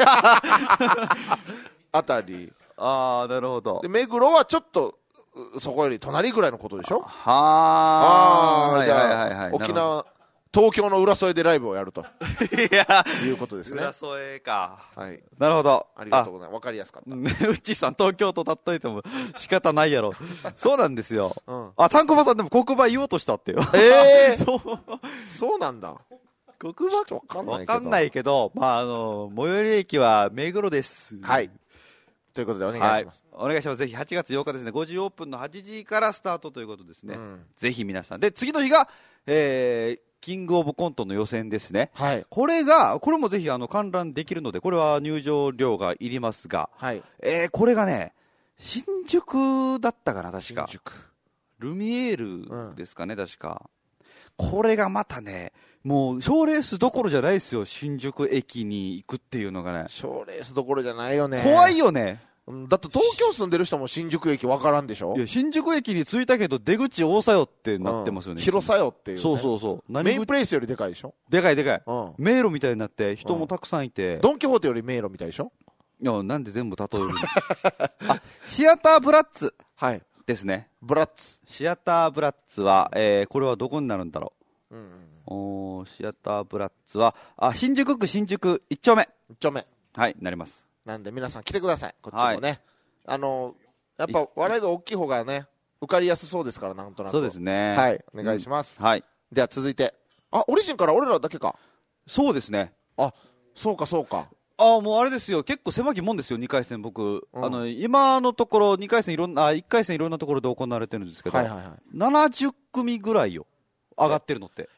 あたり。 ああ、なるほど。 で目黒はちょっとそこより隣ぐらいのことでしょ。 はあ。 ああ、じゃあ沖縄東京の浦添でライブをやるといやいうことですね。 浦添か。 はい。 なるほど。 ありがとうございます。わかりやすかった。 ね、うっちーさん東京と例っといても仕方ないやろ。そうなんですよ。うん、あ、たんこばさんでも国馬言おうとしたってよ。 ええー。 そう。 そうなんだ。 国馬わかんないけど。わかんないけど、まああの最寄り駅は目黒です。 はい。ということでお願いします。 はい、お願いします。ぜひはちがつようかですね、ごじオープンのはちじからスタートということですね。うん、ぜひ皆さん。で、次の日が、えー、キングオブコントの予選ですね。 はい。 これが、これもぜひあの観覧できるので、これは入場料がいりますが、 はい。 えー、これがね、新宿だったかな、確か。 新宿。 ルミエールですかね、うん、確か。これがまたね、もう賞レースどころじゃないですよ、新宿駅に行くっていうのがね。 賞レースどころじゃないよね。 怖いよね。 だって東京住んでる人も新宿駅分からんでしょ。 いや、新宿駅に着いたけど出口大さよってなってますよね。 うん、広さよっていう、ね。 そうそうそう。 メインプレイスよりでかいでしょ。 でかいでかい。うん、迷路みたいになって人もたくさんいて。うん、 ドンキホーテより迷路みたいでしょ。 いや、なんで全部例えるのあ、シアターブラッツ。 はい。 ですね。 ブラッツ。 シアターブラッツは、えー、これはどこになるんだろう。うんうん、おシアターブラッツは、あ、新宿区新宿いっ丁目。 いっ丁目。 はい、なります。 なんで皆さん来てください。こっちもね。はい、あのやっぱ笑いが大きい方がね受かりやすそうですから、なんとなく。 そうですね。 はい、お願いします。 うん、はい。 では続いて、あ、オリジンから俺らだけか。 そうですね。 あ、そうかそうか。 あ、もうあれですよ、結構狭きもんですよ、にかい戦僕、うん、あの今のところにかい戦いろんな、いっかい戦いろんなところで行われてるんですけど、はいはいはい、ななじゅっ組ぐらいよ、上がってるのって。 え、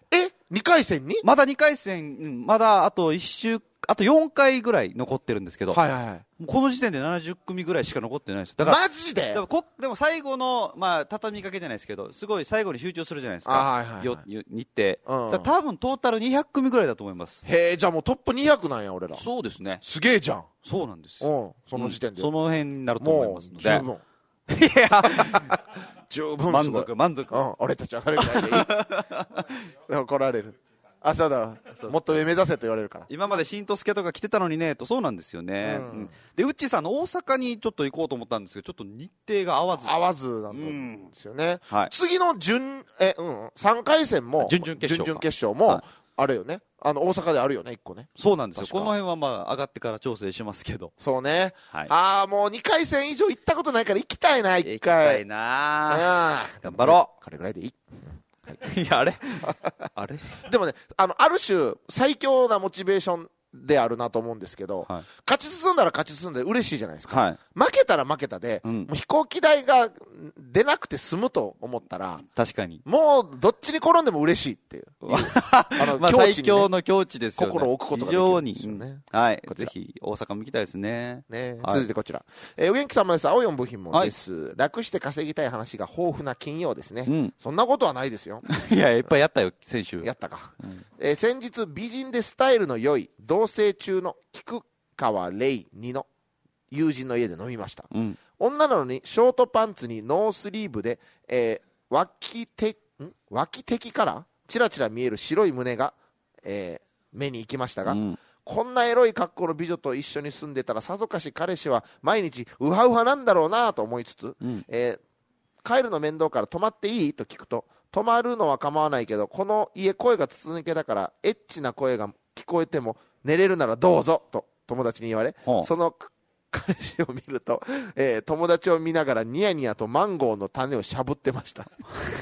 にかい戦にまだにかい戦、うん、まだあといっ週、あとよんかいぐらい残ってるんですけど、 はいはいはい、 この時点でななじゅっ組ぐらいしか残ってないです。だからマジででもこでも最後の、まあ、畳みかけじゃないですけど、すごい最後に集中するじゃないですか、 はいはいはい、 よ日程、 うん、 だ多分トータルにひゃく組ぐらいだと思います。 へえ、じゃあもうトップにひゃくなんや、俺ら。 そうですね。 すげえじゃん。 そうなんですよ。 うん、その時点で、 うん、その辺になると思いますので。 十分。 いや、 十分満足、満足。 うん、俺たちは彼ぐらいでいい。怒られる。あ、そうだ。もっと上目指せと言われるから。 今まで新都助とか来てたのにねと、そうなんですよね。うん、で、ウッチーさんの大阪にちょっと行こうと思ったんですけど、ちょっと日程が合わず。 合わずなんですよね。 うん、はい、 次の準、え、うん、さんかい戦も、 準々決勝。 準々決勝も、はい、あれよね。あの、大阪であるよね、いっこね。 そうなんですよ。この辺はまあ、上がってから調整しますけど。 そうね。 はい、 ああ、もうにかい戦以上行ったことないから行きたいな、いっかい。 行きたいな。頑張ろう。 これぐらいでいい。 いや、あれあれでもね、あの、ある種、最強なモチベーションであるなと思うんですけど、はい、勝ち進んだら勝ち進んで嬉しいじゃないですか。はい、負けたら負けたで、うん、もう飛行機代が出なくて済むと思ったら、 確かに。 もう、どっちに転んでも嬉しいっていう。 あの、まあ、最強の境地ですよね。 心を置くことができるんですよね。 非常に。うん、はい。ぜひ、大阪も行きたいですね。 ね、 はい、 続いてこちら。えー、お元気様です。青四部品もです、はい。楽して稼ぎたい話が豊富な金曜ですね。うん、そんなことはないですよ。 いや、いっぱいやったよ、先週。 やったか。うん、えー、先日、美人でスタイルの良い、同棲中の菊川レイにの友人の家で飲みました。うん、女なのにショートパンツにノースリーブで、えー、脇てん脇敵からチラチラ見える白い胸が、えー、目に行きましたが、うん、こんなエロい格好の美女と一緒に住んでたらさぞかし彼氏は毎日ウハウハなんだろうなと思いつつ、うん、えー、帰るの面倒から泊まっていいと聞くと、泊まるのは構わないけどこの家声が筒抜けだからエッチな声が聞こえても寝れるならどうぞと友達に言われ、その彼氏を見ると、えー、友達を見ながらニヤニヤとマンゴーの種をしゃぶってました。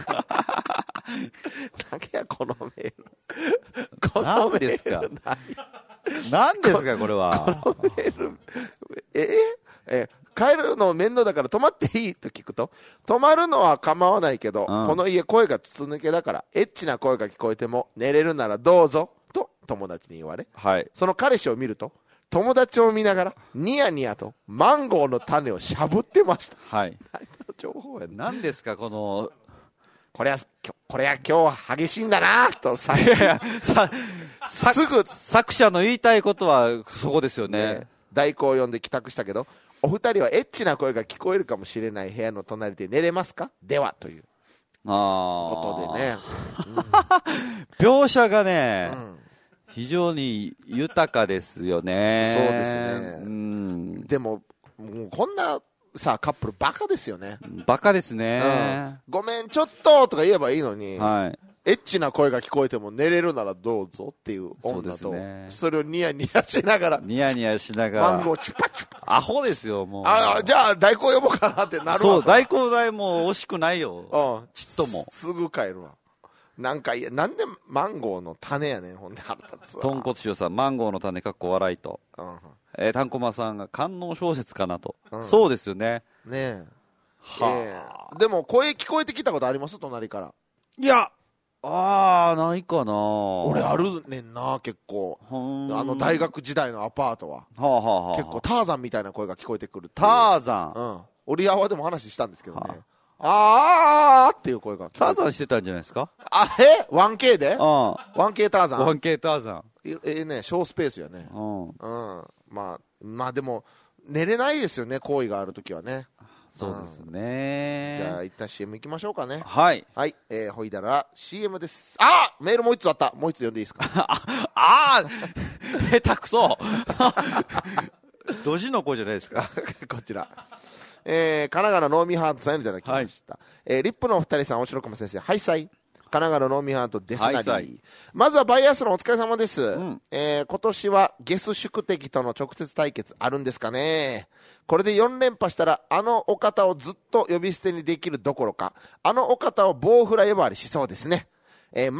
何やこのメール。 このメール何ですか。何ですかこれは。 このメール、えー、えー、帰るの面倒だから泊まっていいと聞くと、泊まるのは構わないけど、うん、この家声が筒抜けだからエッチな声が聞こえても寝れるならどうぞと友達に言われ、はい、その彼氏を見ると友達を見ながらニヤニヤとマンゴーの種をしゃぶってました。 はい。 何の情報や。 何ですかこの。 これはこれは今日激しいんだなとささすぐ作者の言いたいことはそこですよね。ね、 代行を呼んで帰宅したけど、お二人はエッチな声が聞こえるかもしれない部屋の隣で寝れますか？ではということでね。 うん、描写がね。うん、非常に豊かですよね。 そうですね。うん、でも、もうこんなさあカップルバカですよね。 バカですね。 うん、ごめんちょっととか言えばいいのに、はい、エッチな声が聞こえても寝れるならどうぞっていう女と、 そ, ね、それをニヤニヤしながらニヤニヤしながらマンゴーチュパチュパ。 アホですよもう。 あじゃあ代行呼ぼうかなってなるわ。 そう代行代も惜しくないよ。うん、ちっともすぐ帰るわ。なんかいやなんでマンゴーの種やねんほんで腹立つわ。 豚骨塩さんマンゴーの種かっこ笑いと、うん、えー、タンコマさんが官能小説かなと、うん、そうですよね。 ねえはあ、えー、でも声聞こえてきたことあります？隣から。 いやあーないかな。 俺あるねんな結構。あの大学時代のアパートは、はあはあはあ、結構ターザンみたいな声が聞こえてくる。 ターザン、 うん、オリアワでも話したんですけどね、はああーっていう声がターザンしてたんじゃないですか。 あえ ワンケー で、うん、ワンケー ターザンワンケー ターザンええね小スペースやね。うん、うん、まあまあでも寝れないですよね行為があるときはね。 そうですね、 うん、じゃあ一旦 シーエム 行きましょうかね。 はいはい、えー、ほいだら シーエム です。あメールもう一つあった。もう一つ読んでいいですか。 ああ下手くそドジの子じゃないですかこちらえー、神奈川のノーミーハートさんにいただきました、はい、えー、リップのお二人さん、おしろくま先生、ハイサイ。神奈川のノーミーハートですなり。まずはバイアスロンお疲れ様です、うん、えー、今年はゲス宿敵との直接対決あるんですかね。これでよん連覇したらあのお方をずっと呼び捨てにできるどころかあのお方を棒フラ呼ばわりしそうですね。えー、ま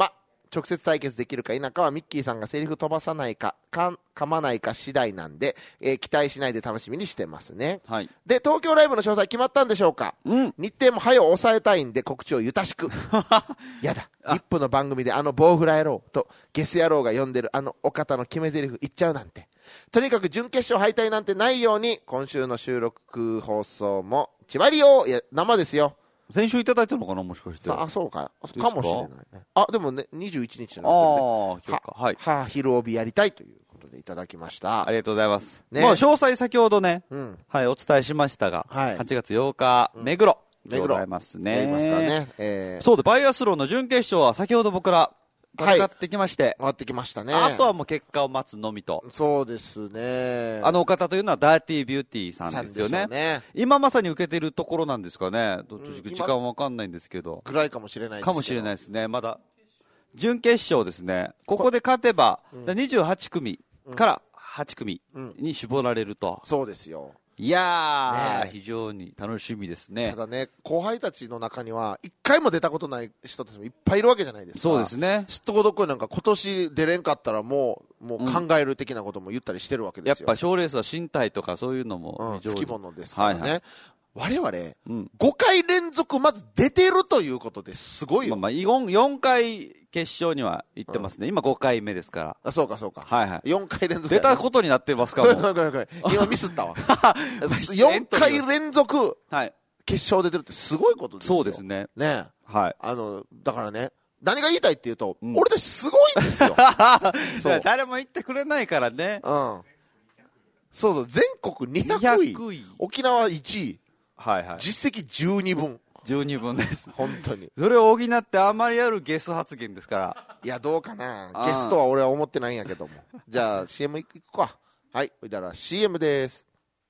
直接対決できるか否かはミッキーさんがセリフ飛ばさないかか噛まないか次第なんで、えー、期待しないで楽しみにしてますね、はい、で東京ライブの詳細決まったんでしょうか、うん、日程も早を抑えたいんで告知をゆたしくやだいっぷんの番組であの棒フラ野郎とゲス野郎が呼んでるあのお方の決め台詞言っちゃうなんて、とにかく準決勝敗退なんてないように今週の収録放送もちばりよいや生ですよ。 先週いただいたのかな、もしかして。 あ、そうか。かもしれないね。あ、でもね、にじゅういちにちなんですけどね。ああ、はい。は、昼帯やりたいということでいただきました。 ありがとうございます。ね、もう詳細先ほどね、うん、はい、お伝えしましたが、はい、はちがつようか、目黒でございますね。 やりますからね。えー、そうで、バイアスロンの準決勝は先ほど僕ら、戦ってきまして、 はい、ってきましたね。 あとはもう結果を待つのみと。 そうですね。 あのお方というのはダーティービューティーさんですよね。ね、今まさに受けてるところなんですかね。どっち時間わかんないんですけど。 ぐらいかもしれないですかもしれないですね。まだ準決勝ですね。ここで勝てば、うん、にじゅうはちくみからはちくみに絞られると。 うん、そうですよ。 いやー、ね、非常に楽しみですね。 ただね、後輩たちの中には一回も出たことない人たちもいっぱいいるわけじゃないですか。 そうですね。 すっとこどっこいなんか今年出れんかったらもうもう考える的なことも言ったりしてるわけですよ。 やっぱ賞レースは身体とかそういうのもつきものですからね。はいはい、我々、うん、ごかい連続まず出てるということですごいよ。 まあまあ 4, よんかい決勝には行ってますね。うん、今ごかいめですから。 あ、そうかそうか。 はいはい。 よんかい連続、 ね。出たことになってますかも今ミスったわ。よんかい連続、はい、決勝出てるってすごいことですよ。 そうですね。 ね。 はい。 あの、だからね、何が言いたいっていうと、うん、俺たちすごいんですよ。 そう。誰も言ってくれないからね。 うん。そうそう、全国にひゃくい。沖縄いちい。はいはい。実績じゅうにぶん。 じゅうにぶんです。 本当に。 それを補ってあまりあるゲス発言ですから。 いや、どうかな。ゲストは俺は思ってないんやけども。じゃあ シーエム 行くか。はい。それでは シーエム です。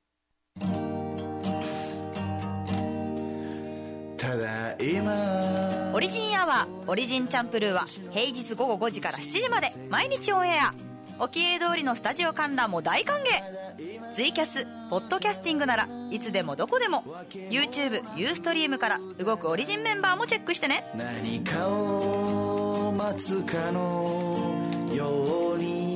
ただいまオリジンアワーオリジンチャンプルーは平日午後ごじからしちじまで毎日オンエア。沖江通りのスタジオ観覧も大歓迎。ツイキャス、ポッドキャスティングならいつでもどこでも YouTube、ユーストリームから動くオリジンメンバーもチェックしてね。何かを待つかのように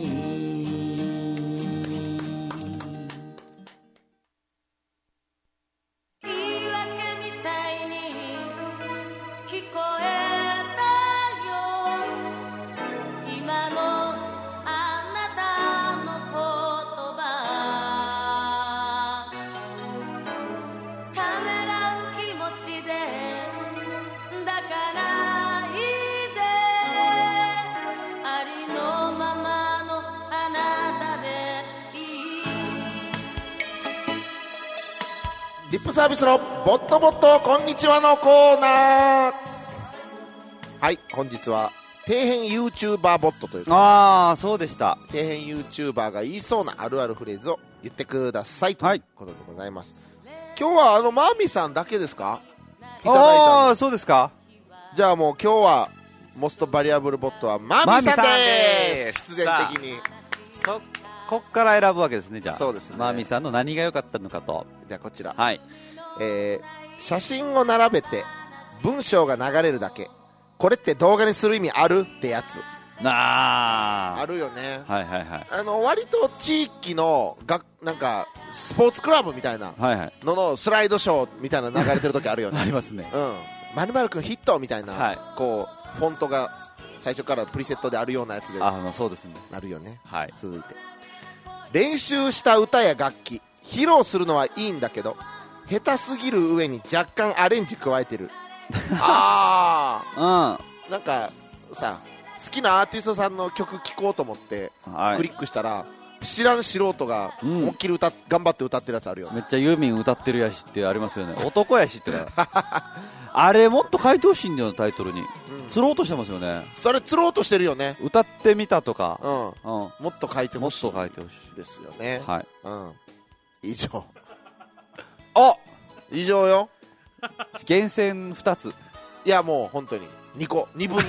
リップサービスのボットボットこんにちはのコーナー。はい、本日は底辺 YouTuber ボットというああそうでした。 底辺 YouTuber が言いそうなあるあるフレーズを言ってくださいということでございます、はい、今日はあのマーミさんだけですか？いただいた。 ああそうですか。 じゃあもう今日はモストバリアブルボットはマーミさんです。必然的にそこっから選ぶわけですね。じゃあそうですね。 マーミさんの何が良かったのかと。 じゃあこちら、 はい、 えー、写真を並べて文章が流れるだけ、これって動画にする意味あるってやつ。 ああるよね。 はいはいはい。 あの割と地域のがなんかスポーツクラブみたいなののスライドショーみたいな流れてる時あるよね。 ありますね。 うん。まるまるくんヒットみたいな、はい、こうフォントが最初からプリセットであるようなやつで。 ああそうですね。 なるよね。 はい。 続いて。練習した歌や楽器披露するのはいいんだけど下手すぎる上に若干アレンジ加えてる。ああ、うん、なんかさ好きなアーティストさんの曲聴こうと思って、はい、クリックしたら知らん素人が思いっきり歌っ、うん、頑張って歌ってるやつあるよね。 めっちゃユーミン歌ってるやしってありますよね。男やしってあれもっと書いてほしいんだよタイトルに、うん、釣ろうとしてますよね。 それ釣ろうとしてるよね。 歌ってみたとか、 うんうん、もっと書いてほしい。 もっと書いてほしいですよね。 はい、 うん、以上。あ以上よ。 厳選ふたつ。 いやもう本当ににこにぶんのに。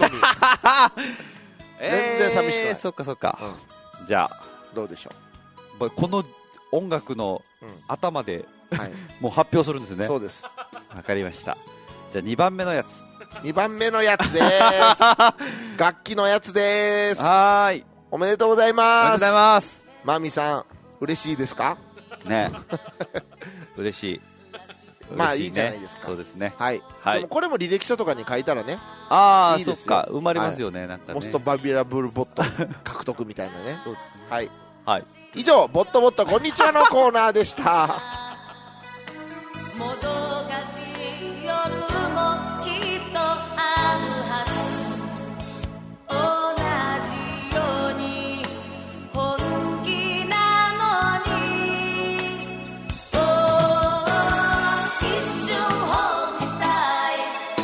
全然寂しくない、 えー、そっかそっか、うん、じゃあどうでしょう。この音楽の頭で、うんはい、もう発表するんですね。 そうです。 わかりました。じゃあにばんめのやつ。 にばんめのやつでーす。 楽器のやつです。 はーい。 おめでとうございます。 おめでとうございます。 マミさん、嬉しいですかね。嬉しい。 まあいいじゃないですか。 そうですね。 はい。 はい、 でもこれも履歴書とかに書いたらね。 ああ、そっか。生まれますよね。はい、なんかね。 モストバビラブルボット獲得みたいなね。 そうですね。 はい。 はい。 以上、ボットボットこんにちはのコーナーでした。 もどかしい夜もきっとあるはず。同じように本気なのに、おー、一瞬本みたい、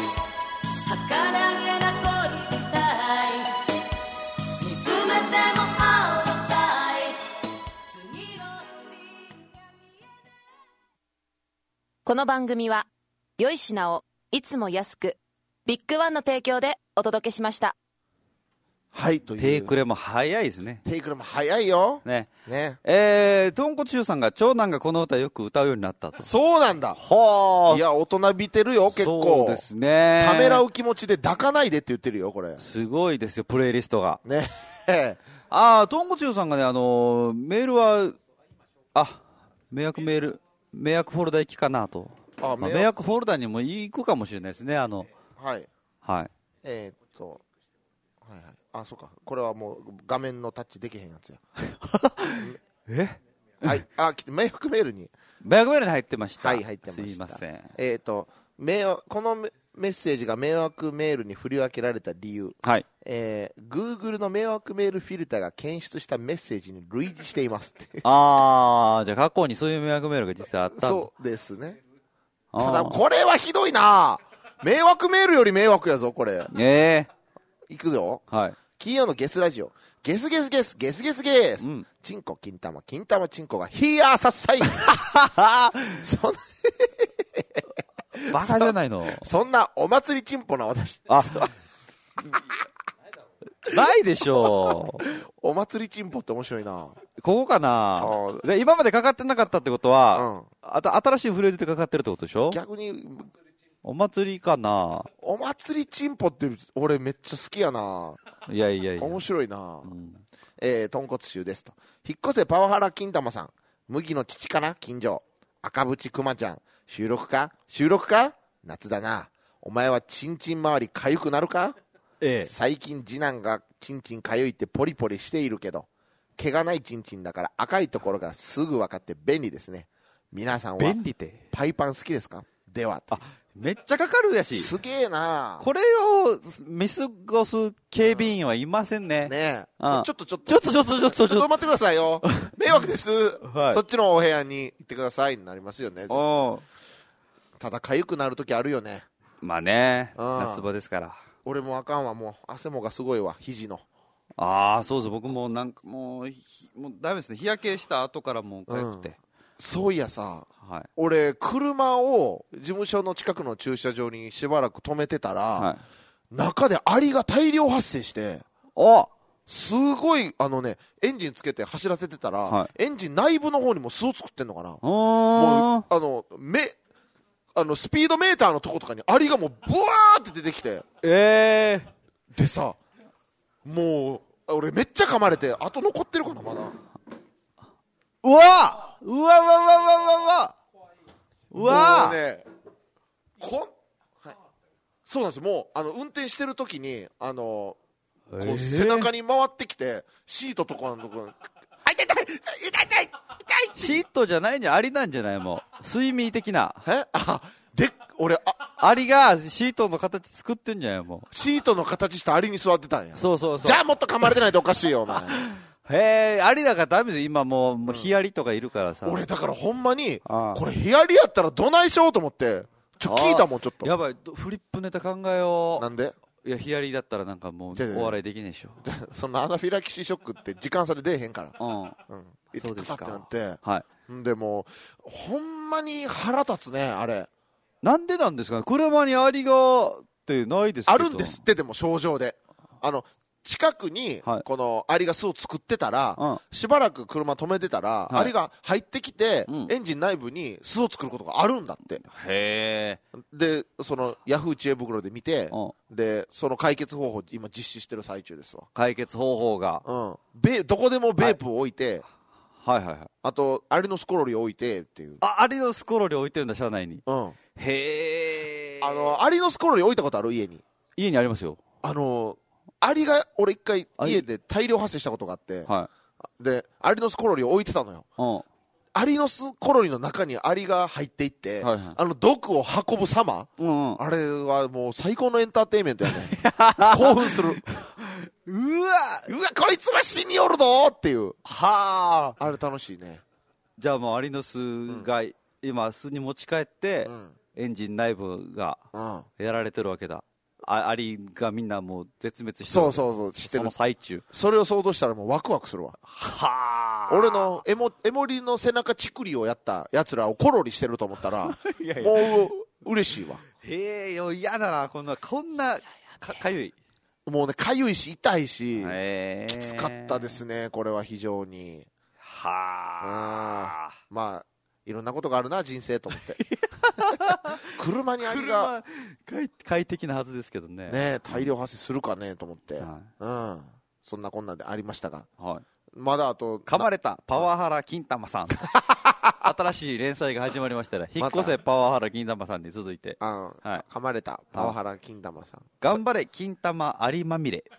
儚げな恋みたい、見つめてもアウトサイド、次のこの番組は良い品をいつも安くビッグワンの提供でお届けしました。 はいというテイクレも早いですね。 テイクレも早いよね。 ねえー、豚骨臭さんが長男がこの歌よく歌うようになったと。 そうなんだ。 はあ。 いや大人びてるよ結構。 そうですね。 ためらう気持ちで抱かないでって言ってるよこれ。 すごいですよプレイリストが。 ね。 ああ豚骨臭さんがねあのー、メールはあ迷惑メール迷惑フォルダ行きかなと。あ、まあ、迷惑フォルダにも行くかもしれないですね。あのはいはいえー、っとはいはいあそうかこれはもう画面のタッチできへんやつやえはいあ迷惑メールに迷惑メールに入ってました。 はい入ってました。 すいません。 えー、っと迷惑このメッセージが迷惑メールに振り分けられた理由、 はいえー、Google の迷惑メールフィルターが検出したメッセージに類似していますってああじゃあ過去にそういう迷惑メールが実際あったんだ。 そうですね。ただこれはひどいな。迷惑メールより迷惑やぞこれ。 ええー、いくぞ。 はい。 金曜のゲスラジオゲスゲスゲスゲスゲスゲス、うん、チンコ金玉金玉チンコがヒーアーさっさいそんなバカじゃないの。 そんなお祭りチンポな私あないでしょう。 お祭りチンポって面白いな。 ここかな。で今までかかってなかったってことは、うん、あた新しいフレーズでかかってるってことでしょ。 逆にお祭りかな。 お祭りチンポって俺めっちゃ好きやな。 いやいやいや面白いな、うんえー、豚骨臭ですと。引っ越せパワハラ金玉さん麦の父かな近所赤渕くまちゃん収録か収録か夏だなお前はチンチン周りかゆくなるか、ええ、最近次男がチンチンかゆいってポリポリしているけど毛がないチンチンだから赤いところがすぐ分かって便利ですね。皆さんは便利でパイパン好きですか。ではあめっちゃかかるやしすげえな。 これを見過ごす警備員はいませんね。 ねえ、 うん、 ちょっとちょっとちょっとちょっとちょっとちょっと待ってくださいよ迷惑です、はい、そっちのお部屋に行ってくださいになりますよね。ただ痒くなるときあるよね。 まあね夏場ですから。 俺もあかんわもう汗もがすごいわ肘の。 ああそうそう僕もなんかもうもうダメですね。日焼けした後からもうかゆくて、うん、 そういやさ、 はい、 俺車を事務所の近くの駐車場にしばらく止めてたら、はい、中でアリが大量発生してあすごいあのねエンジンつけて走らせてたら、はい、エンジン内部の方にも巣を作ってんのかな。もうあのめあのスピードメーターのとことかにアリがもうブワーって出てきて、 えー、でさもう俺めっちゃ噛まれてあと残ってるかなまだ。 うわうわうわうわうわうわうわもうねこん、はい、そうなんですよ。もうあの運転してる時にあのこう背中に回ってきてシートとかのところにあ痛い痛い痛い痛い痛いシートじゃないんじゃアリなんじゃないもう睡眠的なえあで俺あアリがシートの形作ってんじゃないもうシートの形したアリに座ってたんや。 そうそうそう。 じゃあもっと噛まれてないとおかしいよお前へえアリだからダメです今もう、もうヒアリとかいるからさ、 うん、俺だからほんまにこれヒアリやったらどないしようと思ってちょ聞いたもんちょっとやばいフリップネタ考えよう。 なんでいやヒアリだったらなんかもうお笑いできねえでしょそんなアナフィラキシーショックって時間差で出えへんから、 うん、うん、 そうですかなんて、 はい、 でもほんまに腹立つねあれ。 なんでなんですかね。車にアリがってないですけどあるんですって。でも症状であの近くにこのアリが巣を作ってたら、 うんしばらく車止めてたら、 はいアリが入ってきて、 うんエンジン内部に巣を作ることがあるんだって。 へえ。 でそのヤフー知恵袋で見て、 うんでその解決方法今実施してる最中ですわ。 解決方法が。 うん、ベどこでもベープを置いて、 はいはいはい。 あとアリのスコロリを置いてっていう。 あ、アリのスコロリ置いてるんだ、車内に。 うん、 へえ。 あのアリのスコロリ置いたことある？家に。 家にありますよ。 あのアリが俺一回アリ家で大量発生したことがあって、 はでアリのスコロリを置いてたのよ。 い。うん。 アリのスコロリの中にアリが入っていって、 はいはいあの毒を運ぶ様、 うんうん。 あれはもう最高のエンターテインメントやね。興奮する。 うわうわこいつら死によるぞっていう。 はあ。 あれ楽しいね。 じゃあもうアリの巣が今巣に持ち帰って、 うんエンジン内部がうん、 やられてるわけだ。あアリがみんなもう絶滅してる。 そうそうそう知ってる。 その最中。 それを想像したらもうワクワクするわ。 はあ。 俺のエモエモリの背中チクリをやったやつらをコロリしてると思ったらいやいやもう嬉しいわ。 へえ、よ嫌だな、こんなこんなかかゆい。 もうねかゆいし痛いし、 へえ。 きつかったですねこれは非常に。 はあ。 まあいろんなことがあるな人生と思って。車にアリが車快快適なはずですけどね。 ね大量発生するかねと思って、 はうん、そんなこんなでありましたが、 はい。 まだあと噛まれたパワハラ金玉さん。新しい連載が始まりましたら、引っ越せパワハラ金玉さんに続いて、 あの、 はい噛まれたパワハラ金玉さん、 頑張れ金玉アリまみれ。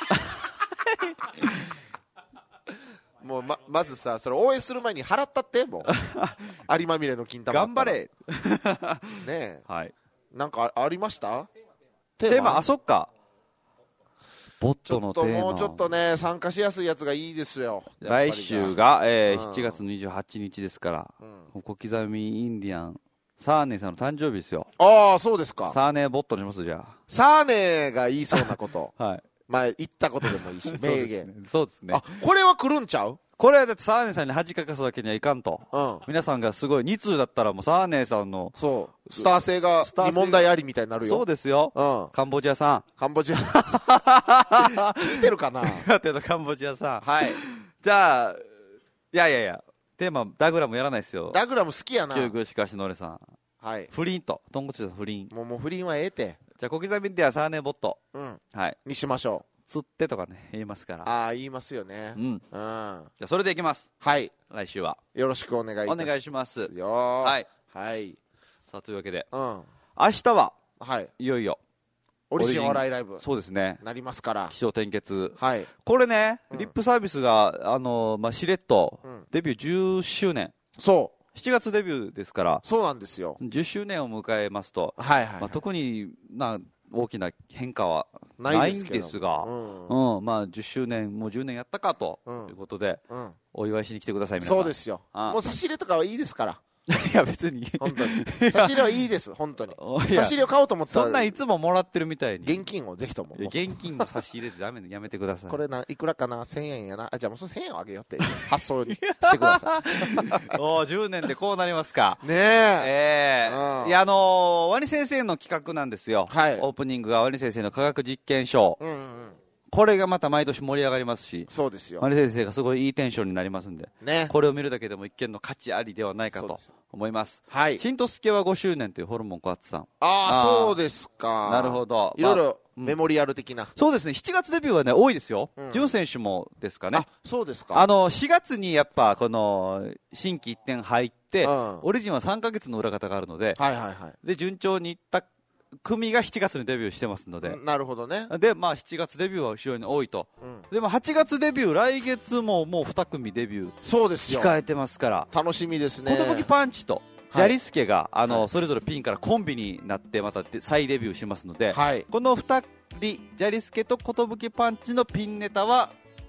もう ま, まずさそれ応援する前に払ったってもうアリまみれの金玉頑張れ。 ねえはい。 なんか あ, ありましたテテーマ、あ、そっか。ボットちょっとのテーマ。 もうちょっとね参加しやすいやつがいいですよ。やっぱり来ね週が、えーうんしちがつにじゅうはちにちですから、 うん小刻みインディアン、サーネーさんの誕生日ですよ。 ああそうですか。 サーネーボットにしますじゃサーネーが言いそうなことあ。はい。 まあ言ったことでもいいし名言。 そうですね。 あこれは来るんちゃう？ これはだってサーネーさんに恥かかすわけにはいかんと。 うん皆さんがすごい、に通だったらもうサーネーさんの、 そうスター性がスター性がに問題ありみたいになるよ。 そうですよ。 うんカンボジアさん。 カンボジア聞いてるかな。 苦手のカンボジアさん。 はいじゃあ、いやいやいや、テーマ、ダグラムやらないですよ。 ダグラム好きやな。 旧宮しかしのれさん。 はい不倫と、トンコツさん不倫。 もうもう不倫はええて、 じゃあ小刻みではサーネーボット。 うん、 はい。 にしましょ釣ってとかね、言いますから。 う。ああ言いますよね。 うん。 うんじゃあそれでいきます。 はい来週は。 よろしくお願いいたお願いします。 よーはいはいさあ、というわけで、 うん明日は、 はいいよいよ、 オリジンお笑いライブそうですね。 なりますから。 起承転結。 はいこれね、 うんリップサービスが、あの、まあ、しれっとうん、 デビューじゅっしゅうねん。 そうしちがつデビューですから、 そうなんですよ。 じゅっしゅうねんを迎えますと、 はいはい、はいまあ、特にな大きな変化はなないいんですけどですが、 うんうんまあ、じゅっしゅうねん、もうじゅうねんやったかとうんいうことで、 うん、 お祝いしに来てください、皆さん。 そうですよ。 あもう差し入れとかはいいですから。 いや、別に。 本当に差し入れはいいです本当に。 いや差し入れを買おうと思ったらそんなんいつももらってるみたいに。 現金をぜひとも。 いや現金の差し入れてダメね、やめてください。 これないくらかなせんえんやなあじゃあもうそのせんえんをあげようって発想にしてください。 おーじゅうねんでこうなりますか。 ねえええうんいや、あのー、ワニ先生の企画なんですよ。 はいオープニングがワニ先生の科学実験ショー。 うんうんうんこれがまた毎年盛り上がりますし、 そうですよワニ先生がすごいいいテンションになりますんで、 ねこれを見るだけでも一見の価値ありではないかとそうですよ思います。 はい新とすけはごしゅうねんというホルモン小松さん。 あああーそうですかなるほどいろいろうんメモリアル的な、 そうですね、しちがつデビューはね、多いですよ。 うんジュン選手もですかねあ。そうですかあの、しがつにやっぱ、この、新規一点入って、 うんオリジンはさんかげつの裏方があるので、 はいはいはいで、順調にいった組がしちがつにデビューしてますので、 なるほどね、 で、まあ、しちがつデビューは非常に多いと。 うん、 でも、はちがつデビュー、来月ももうに組デビューそうですよ控えてますから、 楽しみですね寿パンチと、 はいジャリスケが、あの、 はいそれぞれピンからコンビになって、またで再デビューしますので、 はいこのふたり、ジャリスケと寿パンチのピンネタは、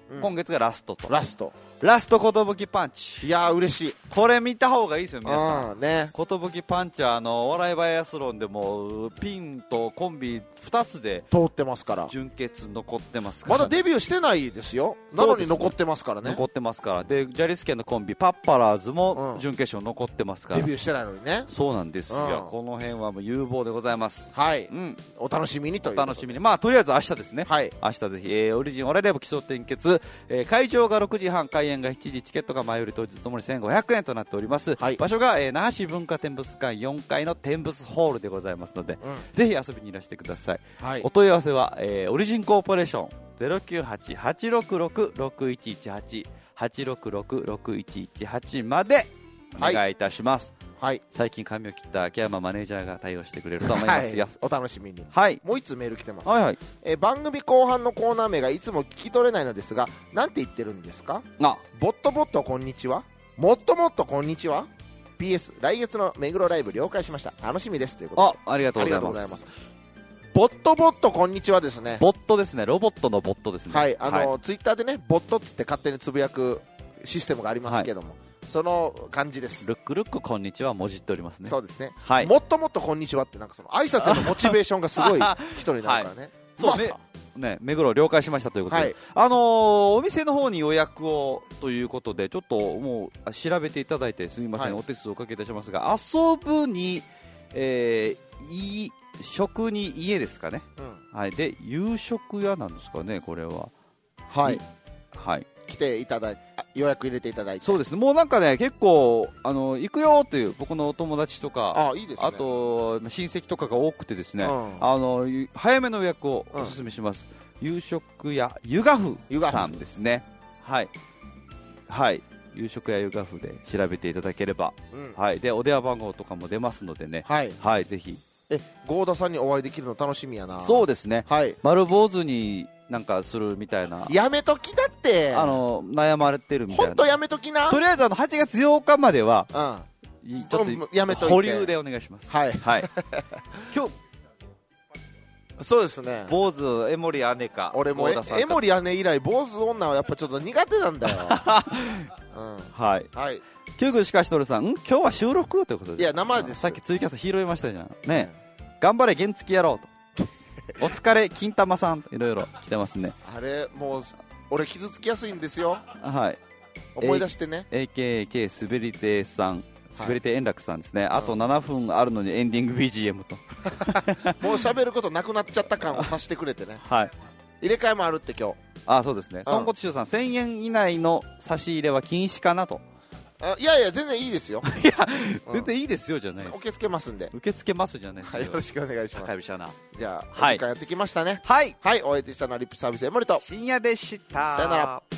うん、今月がラストとラストラスト寿パンチ。 いやー嬉しい。 これ見た方がいいですよ皆さんね。 寿パンチはあの笑いバイアスロンでもピンとコンビふたつで通ってますから準決残ってますから、 まだデビューしてないですよ。なのに残ってますからね。 残ってますからでジャリスケのコンビパッパラーズも準決勝残ってますから、 うん、デビューしてないのにね。 そうなんですよ、うん、この辺はもう有望でございます。 はい、うん、お楽しみにというお楽しみに。まあとりあえず明日ですね、 はい、 明日ぜひ、えー、オリジンお笑いライブ奇想転結、えー、会場がろくじはん開演がしちじチケットが前売り当日ともにせんごひゃくえんとなっております、はい、場所が、えー、那覇市文化展物館よんかいの展物ホールでございますので、うん、ぜひ遊びにいらしてください、はい、お問い合わせは、えー、オリジンコーポレーション ゼロきゅうはち はちろくろく ろくいちいちはち はちろくろく ろくいちいちはちまでお願いいたします、はい、最近髪を切った秋山マネージャーが対応してくれると思いますよ、はい、 お楽しみに、 はい、 もういつメール来てます、 はいはい、 えー、番組後半のコーナー名がいつも聞き取れないのですがなんて言ってるんですか。 あボットボットこんにちは、もっともっとこんにちは。 ピーエス 来月の目黒ライブ了解しました、楽しみですということで。 あ、ありがとうございます。 ボットボットこんにちはですね。 ボットですね、ロボットのボットですね。 はい、あの、はい、ツイッターでねボットっつって勝手につぶやくシステムがありますけども、はい、その感じです。 ルックルックこんにちはもじっておりますね。 そうですね、 はい、 もっともっとこんにちはってなんかその挨拶へのモチベーションがすごい人になるからね、はい、 そう、まね、目黒了解しましたということで、はい、あのー、お店の方に予約をということでちょっともう調べていただいてすみません、はい、お手数をおかけいたしますが、遊ぶに、えー、い食に家ですかね、うん、はい、で夕食屋なんですかねこれは。 はい、 はい、 来ていただいて予約入れていただいて。 そうですね、もうなんかね結構あの行くよという僕のお友達とかあ, いいです、ね、 あと親戚とかが多くてですね、うん、あの早めの予約をお勧めします、うん、夕食屋ゆがふさんですね。はい、はい、夕食屋ゆがふで調べていただければ、うん、はい、でお電話番号とかも出ますのでね、はい、はい、ぜひ。 え郷田さんにお会いできるの楽しみやな。 そうですね、 はい、 丸坊主になんかするみたいな。 やめときだってあの悩まれてるみたいな。 本当やめときな。 とりあえずあのはちがつようかまでは、 うん、 ちょっとやめといて保留でお願いします。 はい、はい、 今日そうですね、 坊主江森姉か。 俺も江森姉以来坊主女はやっぱちょっと苦手なんだよ、うん、 はい、はい、キューグしかしとるさん、ん今日は収録ということで。 いや生です。 さっきツイキャス拾いましたじゃんね、うん、頑張れ原付やろうとお疲れ金玉さんいろいろ来てますね。 あれもう俺傷つきやすいんですよ。 はい、 思い出してね。 エーケーケー 滑り手さん、滑り手円楽さんですね、はい、あとななふんあるのにエンディング ビージーエム ともう喋ることなくなっちゃった感をさせてくれてねはい、 入れ替えもあるって今日。 あ、そうですね、豚骨臭さんせんえん以内の差し入れは禁止かなと。 あ、いやいや全然いいですよいや、うん、全然いいですよじゃないです。 受け付けますんで。 受け付けますじゃないですよ、 はい、よろしくお願いします。 高飛車な。 じゃあ、はい、お時間やってきましたね。 はい、 はい、お相手したのはリップサービス江森と深夜でした。 さよなら。